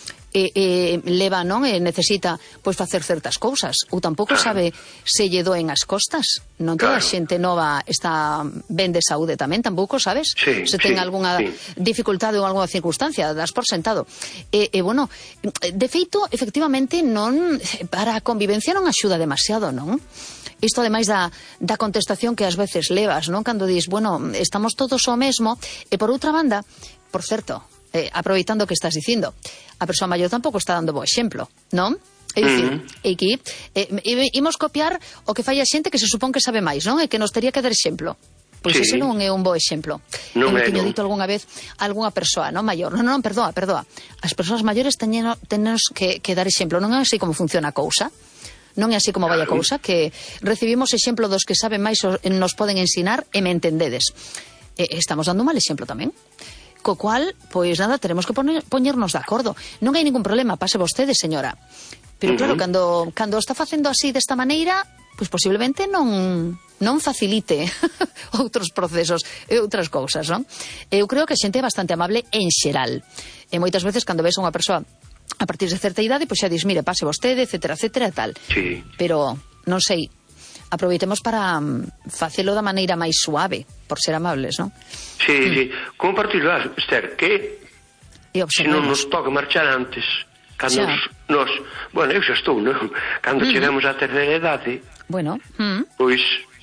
Leva, non? E necesita pois facer certas cousas, ou tampouco sabe se lle doen as costas. Non toda a xente nova está ben de saúde tamén, tampouco sabes se ten algunha dificultade ou algunha circunstancia, das por sentado. Bueno, de feito, efectivamente, non, para a convivencia non axuda demasiado, non? Isto ademais da contestación que ás veces levas, non? Cando dis, bueno, estamos todos o mesmo, e por outra banda, por certo, aproveitando o que estás dicindo, a persoa maior tampouco está dando bo exemplo, non? É dicir, aquí imos copiar o que fai a xente que se supón que sabe máis, non? E que nos tería que dar exemplo. Pois ese non é un bo exemplo. Eu teño dito algunha vez a algunha persoa, non maior. Non, perdoa. As persoas maiores teñenos que dar exemplo. Non é así como funciona a cousa. Non é así como vai a cousa, que recibimos exemplo dos que saben máis nos poden ensinar e me entendedes. Estamos dando un mal exemplo tamén. Co cual, pois nada, teremos que poñernos de acordo. Non hai ningún problema, pase vostede, señora. Pero claro, cando está facendo así desta maneira, pois posiblemente non facilite outros procesos e outras cousas, non? Eu creo que a xente é bastante amable en xeral. E moitas veces, cando ves a unha persoa a partir de certa idade, pois xa dis, mire, pase vostede, etcétera, etcétera, tal. Sí. Pero, non sei, aproveitemos para facelo da maneira máis suave, por ser amables, non? Sí. Como particular, Esther, que se non nos toca marchar antes, cando nos... Bueno, eu xa estou, non? Cando chegamos á terceira idade, bueno, pois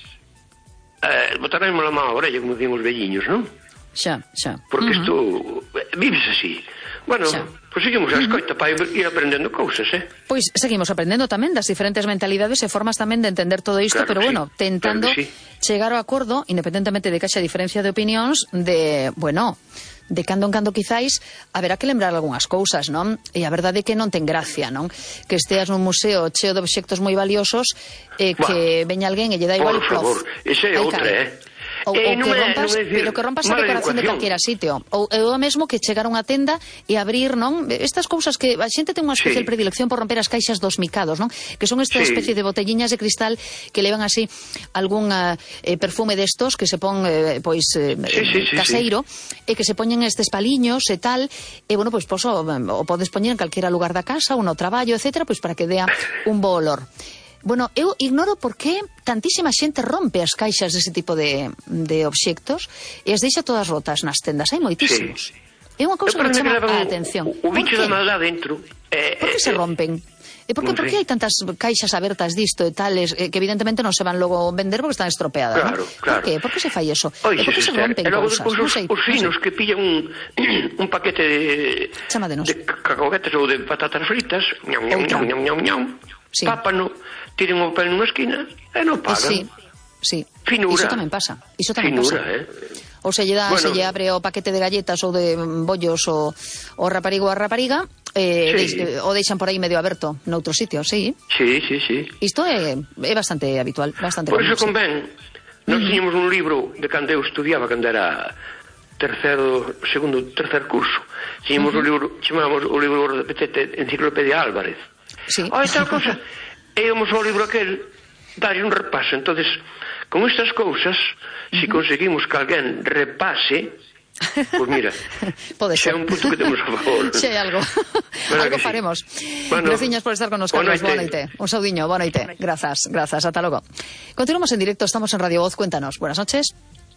botaremos a mão á orella, como dicen os velliños, non? Xa. Porque isto vives así. Bueno, pois seguimos a escoita para ir aprendendo cousas, Pois seguimos aprendendo tamén das diferentes mentalidades e formas tamén de entender todo isto, pero bueno, tentando chegar ao acordo, independentemente de que haxa diferencia de opinións, de cando en cando quizáis haberá que lembrar algunhas cousas, non? E a verdade é que non ten gracia, non? Que esteas nun museo cheo de obxectos moi valiosos e que veña alguén e lle dá igual plof. Por favor, ese é outra, Ou que rompas a decoración de calquera sitio. Ou é o mesmo que chegar a unha tenda e abrir, non? Estas cousas que a xente ten unha especial predilección por romper as caixas dos micados, non? Que son esta especie de botelliñas de cristal que levan así algún perfume destos que se pon caseiro e que se poñen estes paliños e tal, e bueno, pois o podes poñer en calquera lugar da casa ou no traballo, etcétera, pois para que dea un bo olor. Bueno, eu ignoro por que tantísima xente rompe as caixas dese tipo de obxectos e as deixa todas rotas nas tendas. Hai moitísimos. É unha cousa que me chama a atención. O bicho da maldad dentro. Por que se rompen? E por que hai tantas caixas abertas disto e tales que evidentemente non se van logo vender porque están estropeadas, claro, ¿no? Por qué? Por que se fai eso? E por que se rompen cousas? E logo os finos que pillan un paquete de cacahuetes ou de patatas fritas, ñam, pápano, tiren o papel nunha esquina e non pagan. Sí. Finura. Iso tamén pasa. Ou se lle abre o paquete de galletas ou de bollos o raparigo a rapariga o deixan por aí medio aberto noutro sitio, sí. Isto é bastante habitual, bastante común. Por iso convén. Nós tiñamos un libro de cando eu estudiaba, cando era terceiro curso. Tiñamos un libro, chamábamos o libro de Petete, Enciclopedia Álvarez. Tal cosa. Íamos ao libro aquel, darlle un repaso. Entonces, con estas cousas, se conseguimos que alguén repase, pois mira, xa é un punto que temos a favor. Xa é algo. Algo faremos. Graciñas por estar con nos, Carlos. Boa noite. Un saudiño, boa noite. Grazas. Ata logo. Continuamos en directo, estamos en Radio Voz. Cuéntanos. Buenas noches.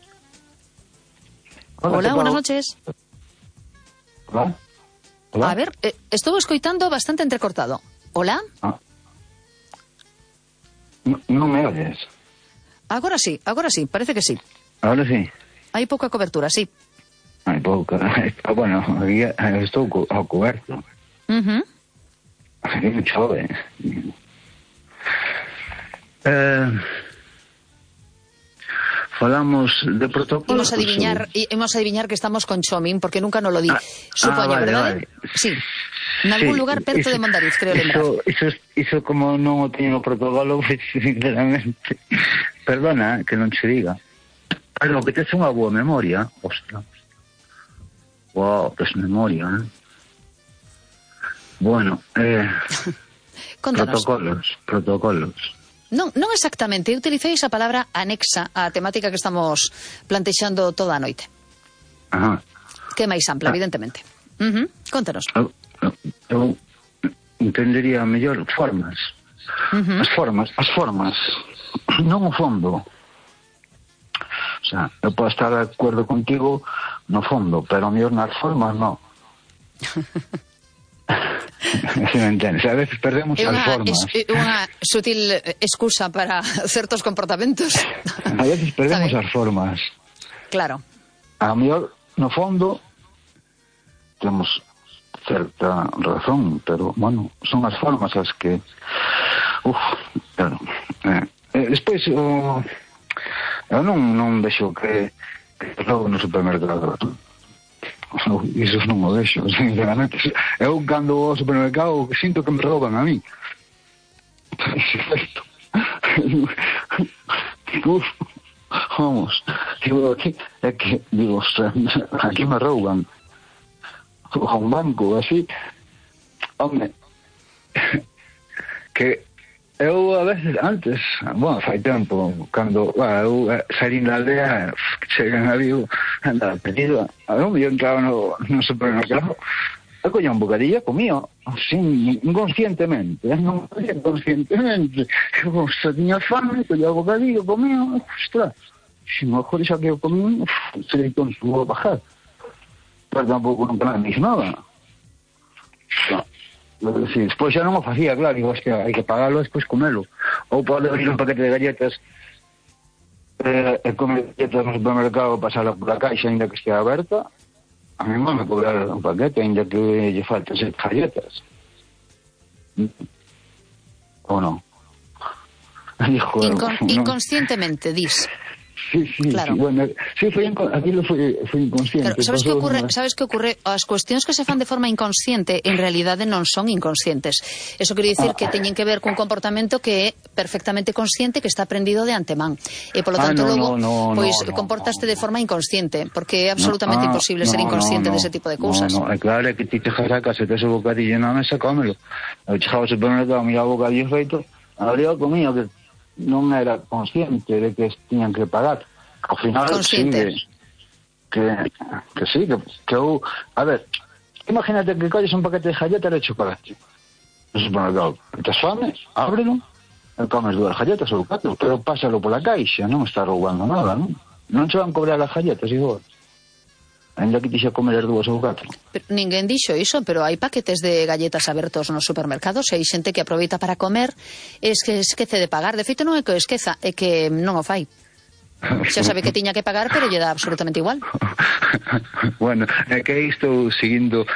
Hola, buenas noches. Hola. A ver, estou escoitando bastante entrecortado. Hola? Non me oyes. Agora sí, parece que sí. Ahora sí. Hai pouca cobertura, sí. hai pouca. Bueno, aquí estou ao coberto. Aquí non chove. Falamos de protocolos. Imos adiviñar que estamos con Chomin, porque nunca nos lo di. Supoño, vale, verdade? Vale. Sí. En algún lugar perto de Mondariz, creo lembrar. Iso como non o teño no protocolo, pues, sinceramente. Perdona, que non se diga. Pero que tes unha boa memoria. Ostras. Wow, tes memoria, Bueno, protocolos. Non exactamente, eu utilicei esa palabra anexa á temática que estamos plantexando toda a noite. Ajá. Que é máis ampla, evidentemente. Contanos. Eu entendería mellor formas. As formas. Non o fondo. O sea, eu podo estar de acordo contigo no fondo, pero mellor nas formas non. Se me entendes, a veces perdemos as formas. É unha sutil excusa para certos comportamentos. A veces perdemos as formas. Claro. A mellor no fondo temos certa razón, pero, bueno, son as formas as que... claro. Despois, eu non vexo que logo no supermercado. Iso non o vexo, sinceramente. Eu, cando vou ao supermercado, sinto que me rouban a mí. Vamos, digo, aquí me rouban. A un banco, así. Home, que eu a veces antes, bueno, fai tempo, cando eu salí na aldea, chegan a Vigo, andaba perdido, eu entraba no supermercado, eu coña un bocadillo, comía, sin, inconscientemente, non conscientemente, eu tiña fame, coña un bocadillo, comía, ostras, se mejor xa que eu comía, se le consumo a bajar, pero tampouco non me dixo nada. Sí, despois xa non o facía, claro, digo, hostia, hai que pagalo e despois comelo. Ou pode abrir un paquete de galletas e comer galletas no supermercado, pasala pola caixa, ainda que estea aberta, a mí non me cobrar un paquete, ainda que lle falten 7 galletas. Ou non? Inconscientemente, dis. Sí, claro. Sí, bueno, sí, aquilo foi inconsciente. Pero sabes que ocurre? As cuestións que se fan de forma inconsciente en realidade non son inconscientes. Eso quere dicir que teñen que ver cun comportamento que é perfectamente consciente, que está aprendido de antemán. E polo tanto comportaste de forma inconsciente, porque é absolutamente imposible ser inconsciente dese tipo de cousas. É claro, é que ti te sacas e tes o bocadillo na mesa, cómelo. Eu chegaba ao supermercado, miraba o bocadillo feito, abría o comía, que non era consciente de que tiñan que pagar. Ao final, consciente. Sí, que eu... A ver, imagínate que colles un paquete de galletas de chocolate no supermercado. Tes fame, ábrelo, e comes 2 galletas ou 4, pero pásalo pola caixa, non está roubando nada, non? Non se van cobrar as galletas igual. Ainda que tixa comer 2 ou 4. Ninguén dixo iso, pero hai paquetes de galletas abertos nos supermercados e hai xente que aproveita para comer e esquece de pagar. De feito, non é que o esqueza, é que non o fai. Xa sabe que tiña que pagar, pero lle dá absolutamente igual. Bueno, é que estou seguindo...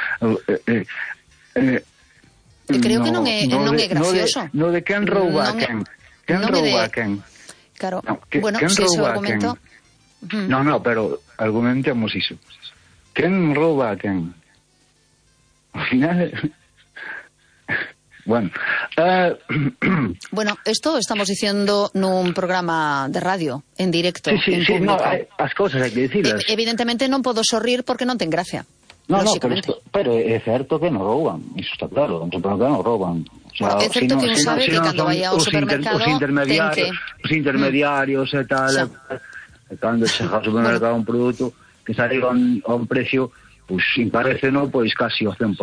creo que non é gracioso. No de quen rouba a quen. Quen rouba a quen. Claro, bueno, se ese argumento... No, pero argumentemos iso. Quen rouba a quen? Ao final... Bueno, bueno, esto estamos diciendo nun programa de radio, en directo, en público. As cousas hai que dicilas. Evidentemente non podo sorrir porque non ten gracia. No, pero é certo que non rouban, iso está claro, non rouban. O sea, é certo que un sabe que cando vai ao supermercado os intermediarios e tal, cando chega ao supermercado un produto que sale a un precio, pois encarece, no, pois casi ao 100%,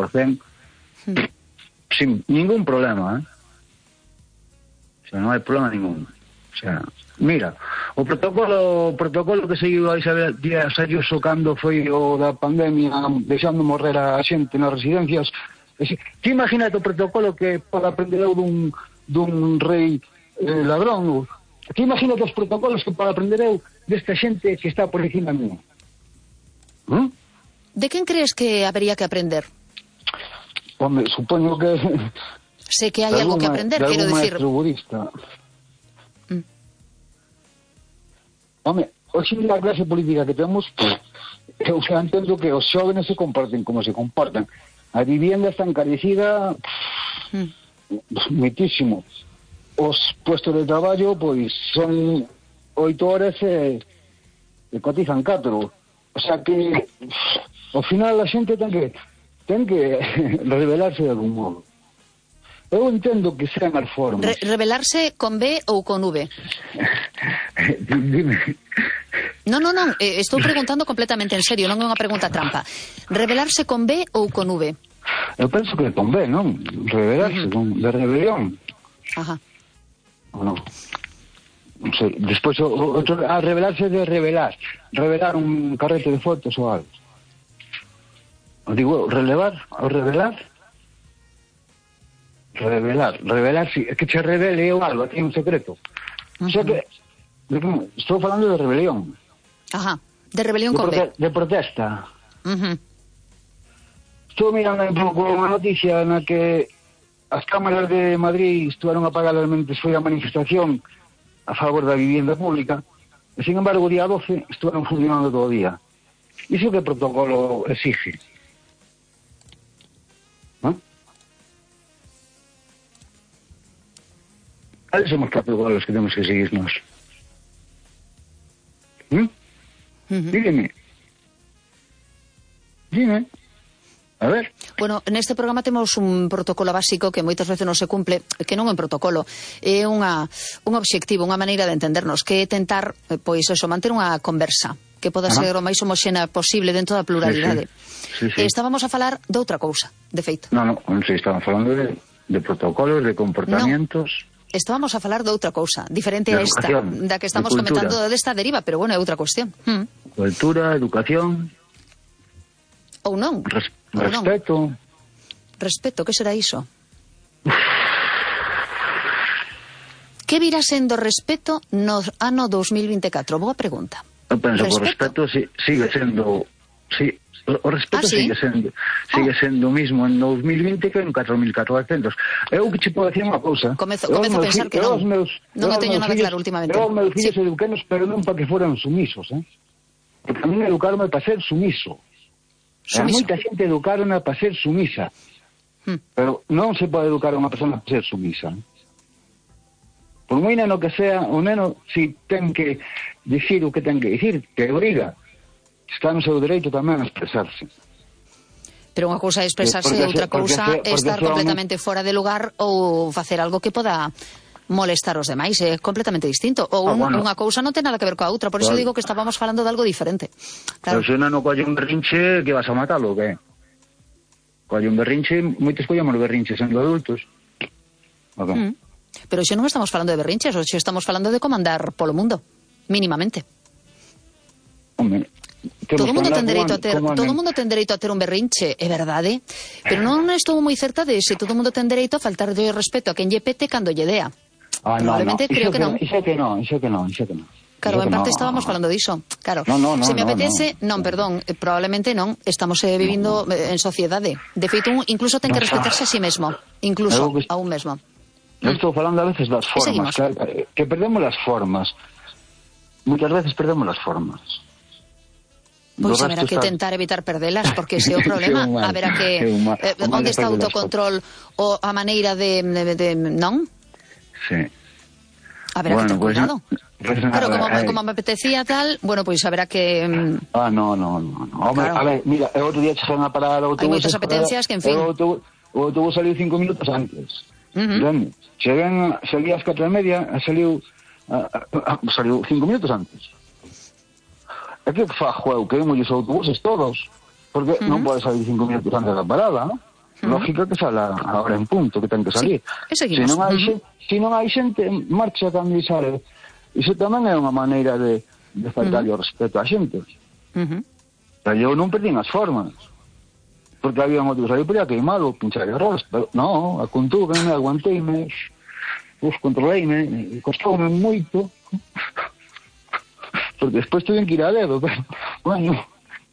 sin ningún problema, O sea, non hai problema ningún. O sea, mira, o protocolo que seguiu a Isabel Díaz Ayuso cando foi o da pandemia, deixando morrer a xente nas residencias. Ti imagínate o protocolo que para aprender dun rei ladrón. Ti imagínate os protocolos que para aprender eu desta xente que está por encima mío. De quen crees que habería que aprender? Home, supoño que... Sé que hai algo que aprender, quero decir... budista. Home, hoxe na clase política que temos, eu xa entendo que os xóvenes se comporten como se comportan. A vivienda está encarecida moitísimo. Os puestos de traballo, pois, son 8 horas e cotizan 4. O sea que, ao final, a xente ten que rebelarse de algún modo. Eu entendo que sean as formas. Rebelarse con B ou con V? Dime. Non, estou preguntando completamente en serio, non é unha pregunta trampa. Rebelarse con B ou con V? Eu penso que con B, non? Rebelarse, de rebelión. Ajá. O non? Non sei. Despois, a rebelarse de revelar un carrete de fotos ou algo. O digo, revelar, si, é que che revele ou algo, aquí un secreto. O sea que, estou falando de rebelión. Ajá, de rebelión con B. De protesta. Estou mirando unha noticia na que as cámaras de Madrid estuveron apagadas mentre foi a manifestación a favor da vivienda pública, e, sin embargo, o día 12 estuveron funcionando todo o día. Iso que protocolo exige? ¿No? ¿Cuáles son os protocolos que temos que seguir nós? Dígame. A ver. Bueno, neste programa temos un protocolo básico que moitas veces non se cumple, que non é un protocolo, é un obxectivo, unha maneira de entendernos, que é tentar, pois eso, manter unha conversa que poda ser o máis homoxénea posible dentro da pluralidade. Sí. Estábamos a falar de outra cousa, de feito. Non sei, estábamos falando de protocolos, de comportamientos... Estábamos a falar de outra cousa, diferente a esta, da que estamos comentando desta deriva, pero bueno, é outra cuestión. Cultura, educación... Ou non. Respeto. Respeto, que será iso? Que virá sendo respeto no ano 2024? Boa pregunta. Eu penso que o respeto sigue sendo... Sí, o respeto sigue sendo o mismo en 2020 que en 4.400. Eu que che podo decir unha cousa. Comezo a pensar que non. Non o teño nada claro últimamente. Eu meus fillos eduquenos, pero non para que foran sumisos, Porque a mí me educaron para ser sumiso. Moita xente educaron para ser sumisa. Pero non se pode educar a unha persona para ser sumisa. Por moi neno que sea, o neno, si ten que dicir o que ten que dicir, que obriga. Está no seu dereito tamén a expresarse. Pero unha cousa é expresarse e outra cousa é estar completamente fora de lugar ou facer algo que poda molestar os demais, é completamente distinto. Ou unha cousa non ten nada que ver coa outra, por iso digo que estábamos falando de algo diferente. Claro. Pero se non colle un berrinche, que vas a matalo, que? Colle un berrinche, moitos collamos berrinches sendo adultos. Pero xe non estamos falando de berrinches, xe estamos falando de comandar polo mundo, mínimamente. Home, todo mundo ten dereito a ter un berrinche, é verdade, pero non estou moi certa de se todo mundo ten dereito a faltar de respeto a quen lle pete cando lle dea. Probablemente creo que non. Iso que non. Claro, en parte estábamos falando diso. Claro, se me apetece, probablemente non. Estamos vivindo en sociedade. De feito, incluso ten que respetarse a sí mesmo, incluso a un mesmo. Eu estou falando a veces das formas, que perdemos as formas. Moitas veces perdemos as formas. Pois haberá que tentar evitar perdelas, porque ese é o problema. Haberá que... onde está o autocontrol ou a maneira de non? Sí. Haberá que ter cuidado. Claro, como me apetecía tal, bueno, pois haberá que... No. Hombre, a ver, mira, o outro día se van a parar o autobús... Hai moitas apetencias que, en fin... O autobús saliu 5 minutos antes. Salía ás 4:30, saliu 5 minutos antes. É que fajo eu que vemos os autobuses todos, porque non pode salir 5 minutos antes da parada, non? Lógica que sala a hora en punto, que ten que salir. Se non hai xente, marcha cando sale. Iso tamén é unha maneira de faltarlle o respeto á xente. Pero eu non perdín as formas, porque había outros aí podía queimado, pinchar arroz, pero non, acontúvenme, aguanteime, controleime, costoume moito, porque despois tuve que ir a dedo, pero, bueno,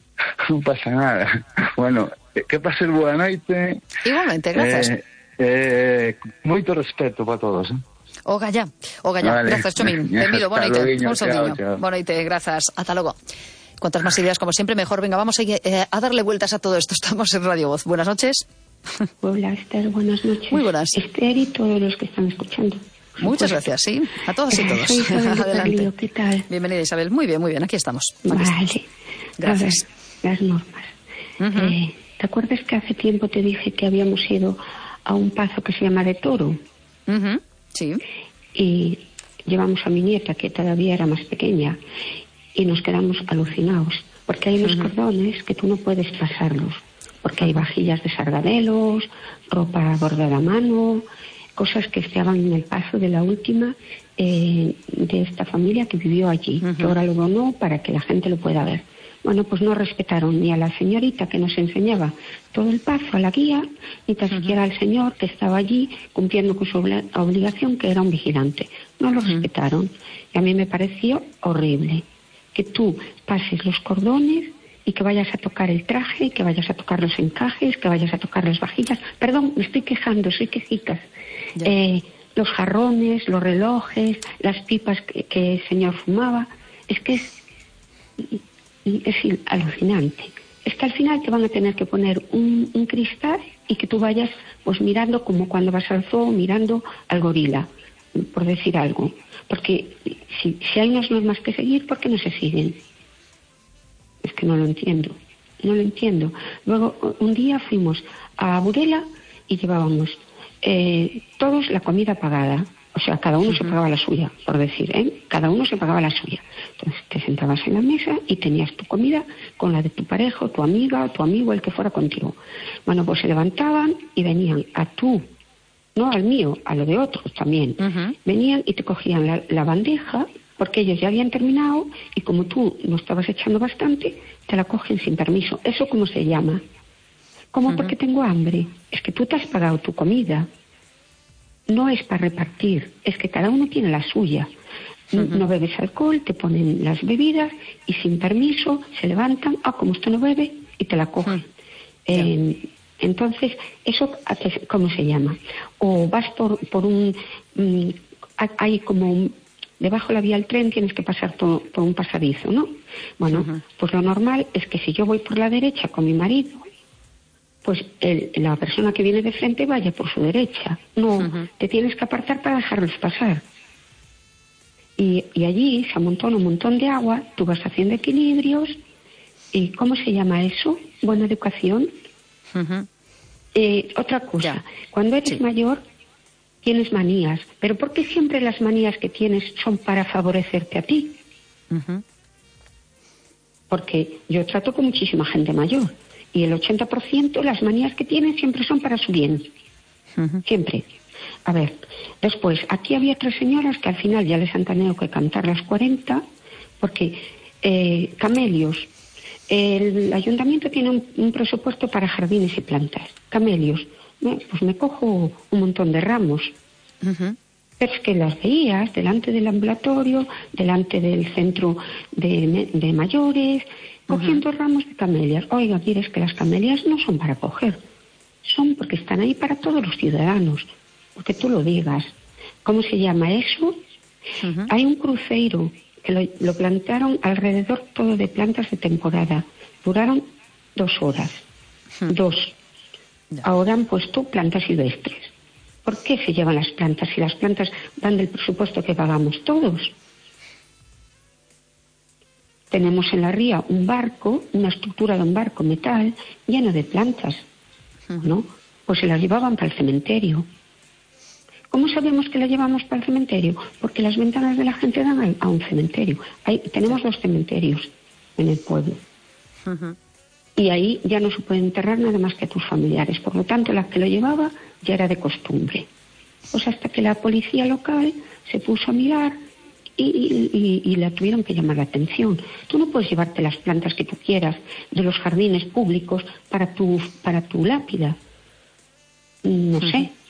non pasa nada. Bueno, que pases boa noite. Igualmente, gracias. Moito respeto para todos. Oga ya. Vale. Grazas, Chomín. Emilio, boa noite. Un saludiño. Boa noite, grazas. Ata logo. Cuantas más ideas, como siempre, mejor. Venga, vamos a darle vueltas a todo esto. Estamos en Radio Voz. Buenas noches. Hola, Esther, buenas noches. Muy buenas. Esther y todos los que están escuchando. Muchas gracias, sí. A todos y todos. Adelante. Carlio, ¿qué tal? Bienvenida, Isabel. Muy bien, aquí estamos. Vale. Gracias. A ver, las normas. ¿Te acuerdas que hace tiempo te dije que habíamos ido a un pazo que se llama de Toro? Sí. Y llevamos a mi nieta, que todavía era más pequeña, y nos quedamos alucinados, porque hay unos cordones que tú no puedes pasarlos, porque hay vajillas de sargadelos, ropa bordada a mano, cosas que estaban en el paso de la última de esta familia que vivió allí, que ahora lo donó para que la gente lo pueda ver. Bueno, pues no respetaron ni a la señorita que nos enseñaba todo el paso, a la guía, ni tan siquiera al señor que estaba allí cumpliendo con su obligación, que era un vigilante. No lo respetaron. Y a mí me pareció horrible que tú pases los cordones y que vayas a tocar el traje, que vayas a tocar los encajes, que vayas a tocar las vajillas. Perdón, me estoy quejando, soy quejitas. Los jarrones, los relojes, las pipas que el señor fumaba. Es que es alucinante. Es que al final te van a tener que poner un cristal y que tú vayas pues mirando como cuando vas al zoo, mirando al gorila, por decir algo. Porque si hay unas normas que seguir, ¿por qué no se siguen? Es que no lo entiendo. Luego, un día fuimos a Burela y llevábamos todos la comida pagada. O sea, cada uno se pagaba la suya, por decir, cada uno se pagaba la suya. Entonces te sentabas en la mesa y tenías tu comida con la de tu pareja, tu amiga, tu amigo, el que fuera contigo. Bueno, pues se levantaban y venían a tú, no al mío, a lo de otros también. Venían y te cogían la bandeja, porque ellos ya habían terminado, y como tú no estabas echando bastante, te la cogen sin permiso. ¿Eso cómo se llama? ¿Cómo porque tengo hambre? Es que tú te has pagado tu comida. No es para repartir, es que cada uno tiene la suya. No bebes alcohol, te ponen las bebidas y sin permiso se levantan, como usted no bebe, y te la cogen. Entonces, ¿eso cómo se llama? O vas por un... hay como debajo de la vía del tren tienes que pasar por un pasadizo, ¿no? Bueno, pues lo normal es que si yo voy por la derecha con mi marido, pues la persona que viene de frente vaya por su derecha. No, te tienes que apartar para dejarlos pasar. Y allí se amontona un montón de agua, tú vas haciendo equilibrios. ¿Y cómo se llama eso? Buena educación. Otra cosa, cuando eres mayor tienes manías, pero ¿por qué siempre las manías que tienes son para favorecerte a ti? Porque yo trato con muchísima gente mayor. Y el 80% las manías que tienen siempre son para su bien. Siempre. A ver, después, aquí había 3 señoras que al final ya les han tenido que cantar las 40, porque camelios. El ayuntamiento tiene un presupuesto para jardines y plantas. Camelios. Pues me cojo un montón de ramos. Pero es que las veías delante del ambulatorio, delante del centro de mayores, cogiendo ramos de camelias. Oiga, mire, es que las camelias no son para coger, son porque están ahí para todos los ciudadanos, porque tú lo digas. ¿Cómo se llama eso? Hay un crucero que lo plantaron alrededor todo de plantas de temporada. Duraron 2 horas. 2. Ahora han puesto plantas silvestres. ¿Por qué se llevan las plantas si las plantas van del presupuesto que pagamos todos? Tenemos en la ría un barco, una estructura de un barco metal lleno de plantas, ¿no? Pues se las llevaban para el cementerio. ¿Cómo sabemos que las llevamos para el cementerio? Porque las ventanas de la gente dan a un cementerio. Tenemos 2 cementerios en el pueblo. Y ahí ya no se puede enterrar nada más que a tus familiares. Por lo tanto, la que lo llevaba ya era de costumbre. Pues hasta que la policía local se puso a mirar y la tuvieron que llamar la atención. Tú no puedes llevarte las plantas que tú quieras de los jardines públicos para tu lápida. No sé.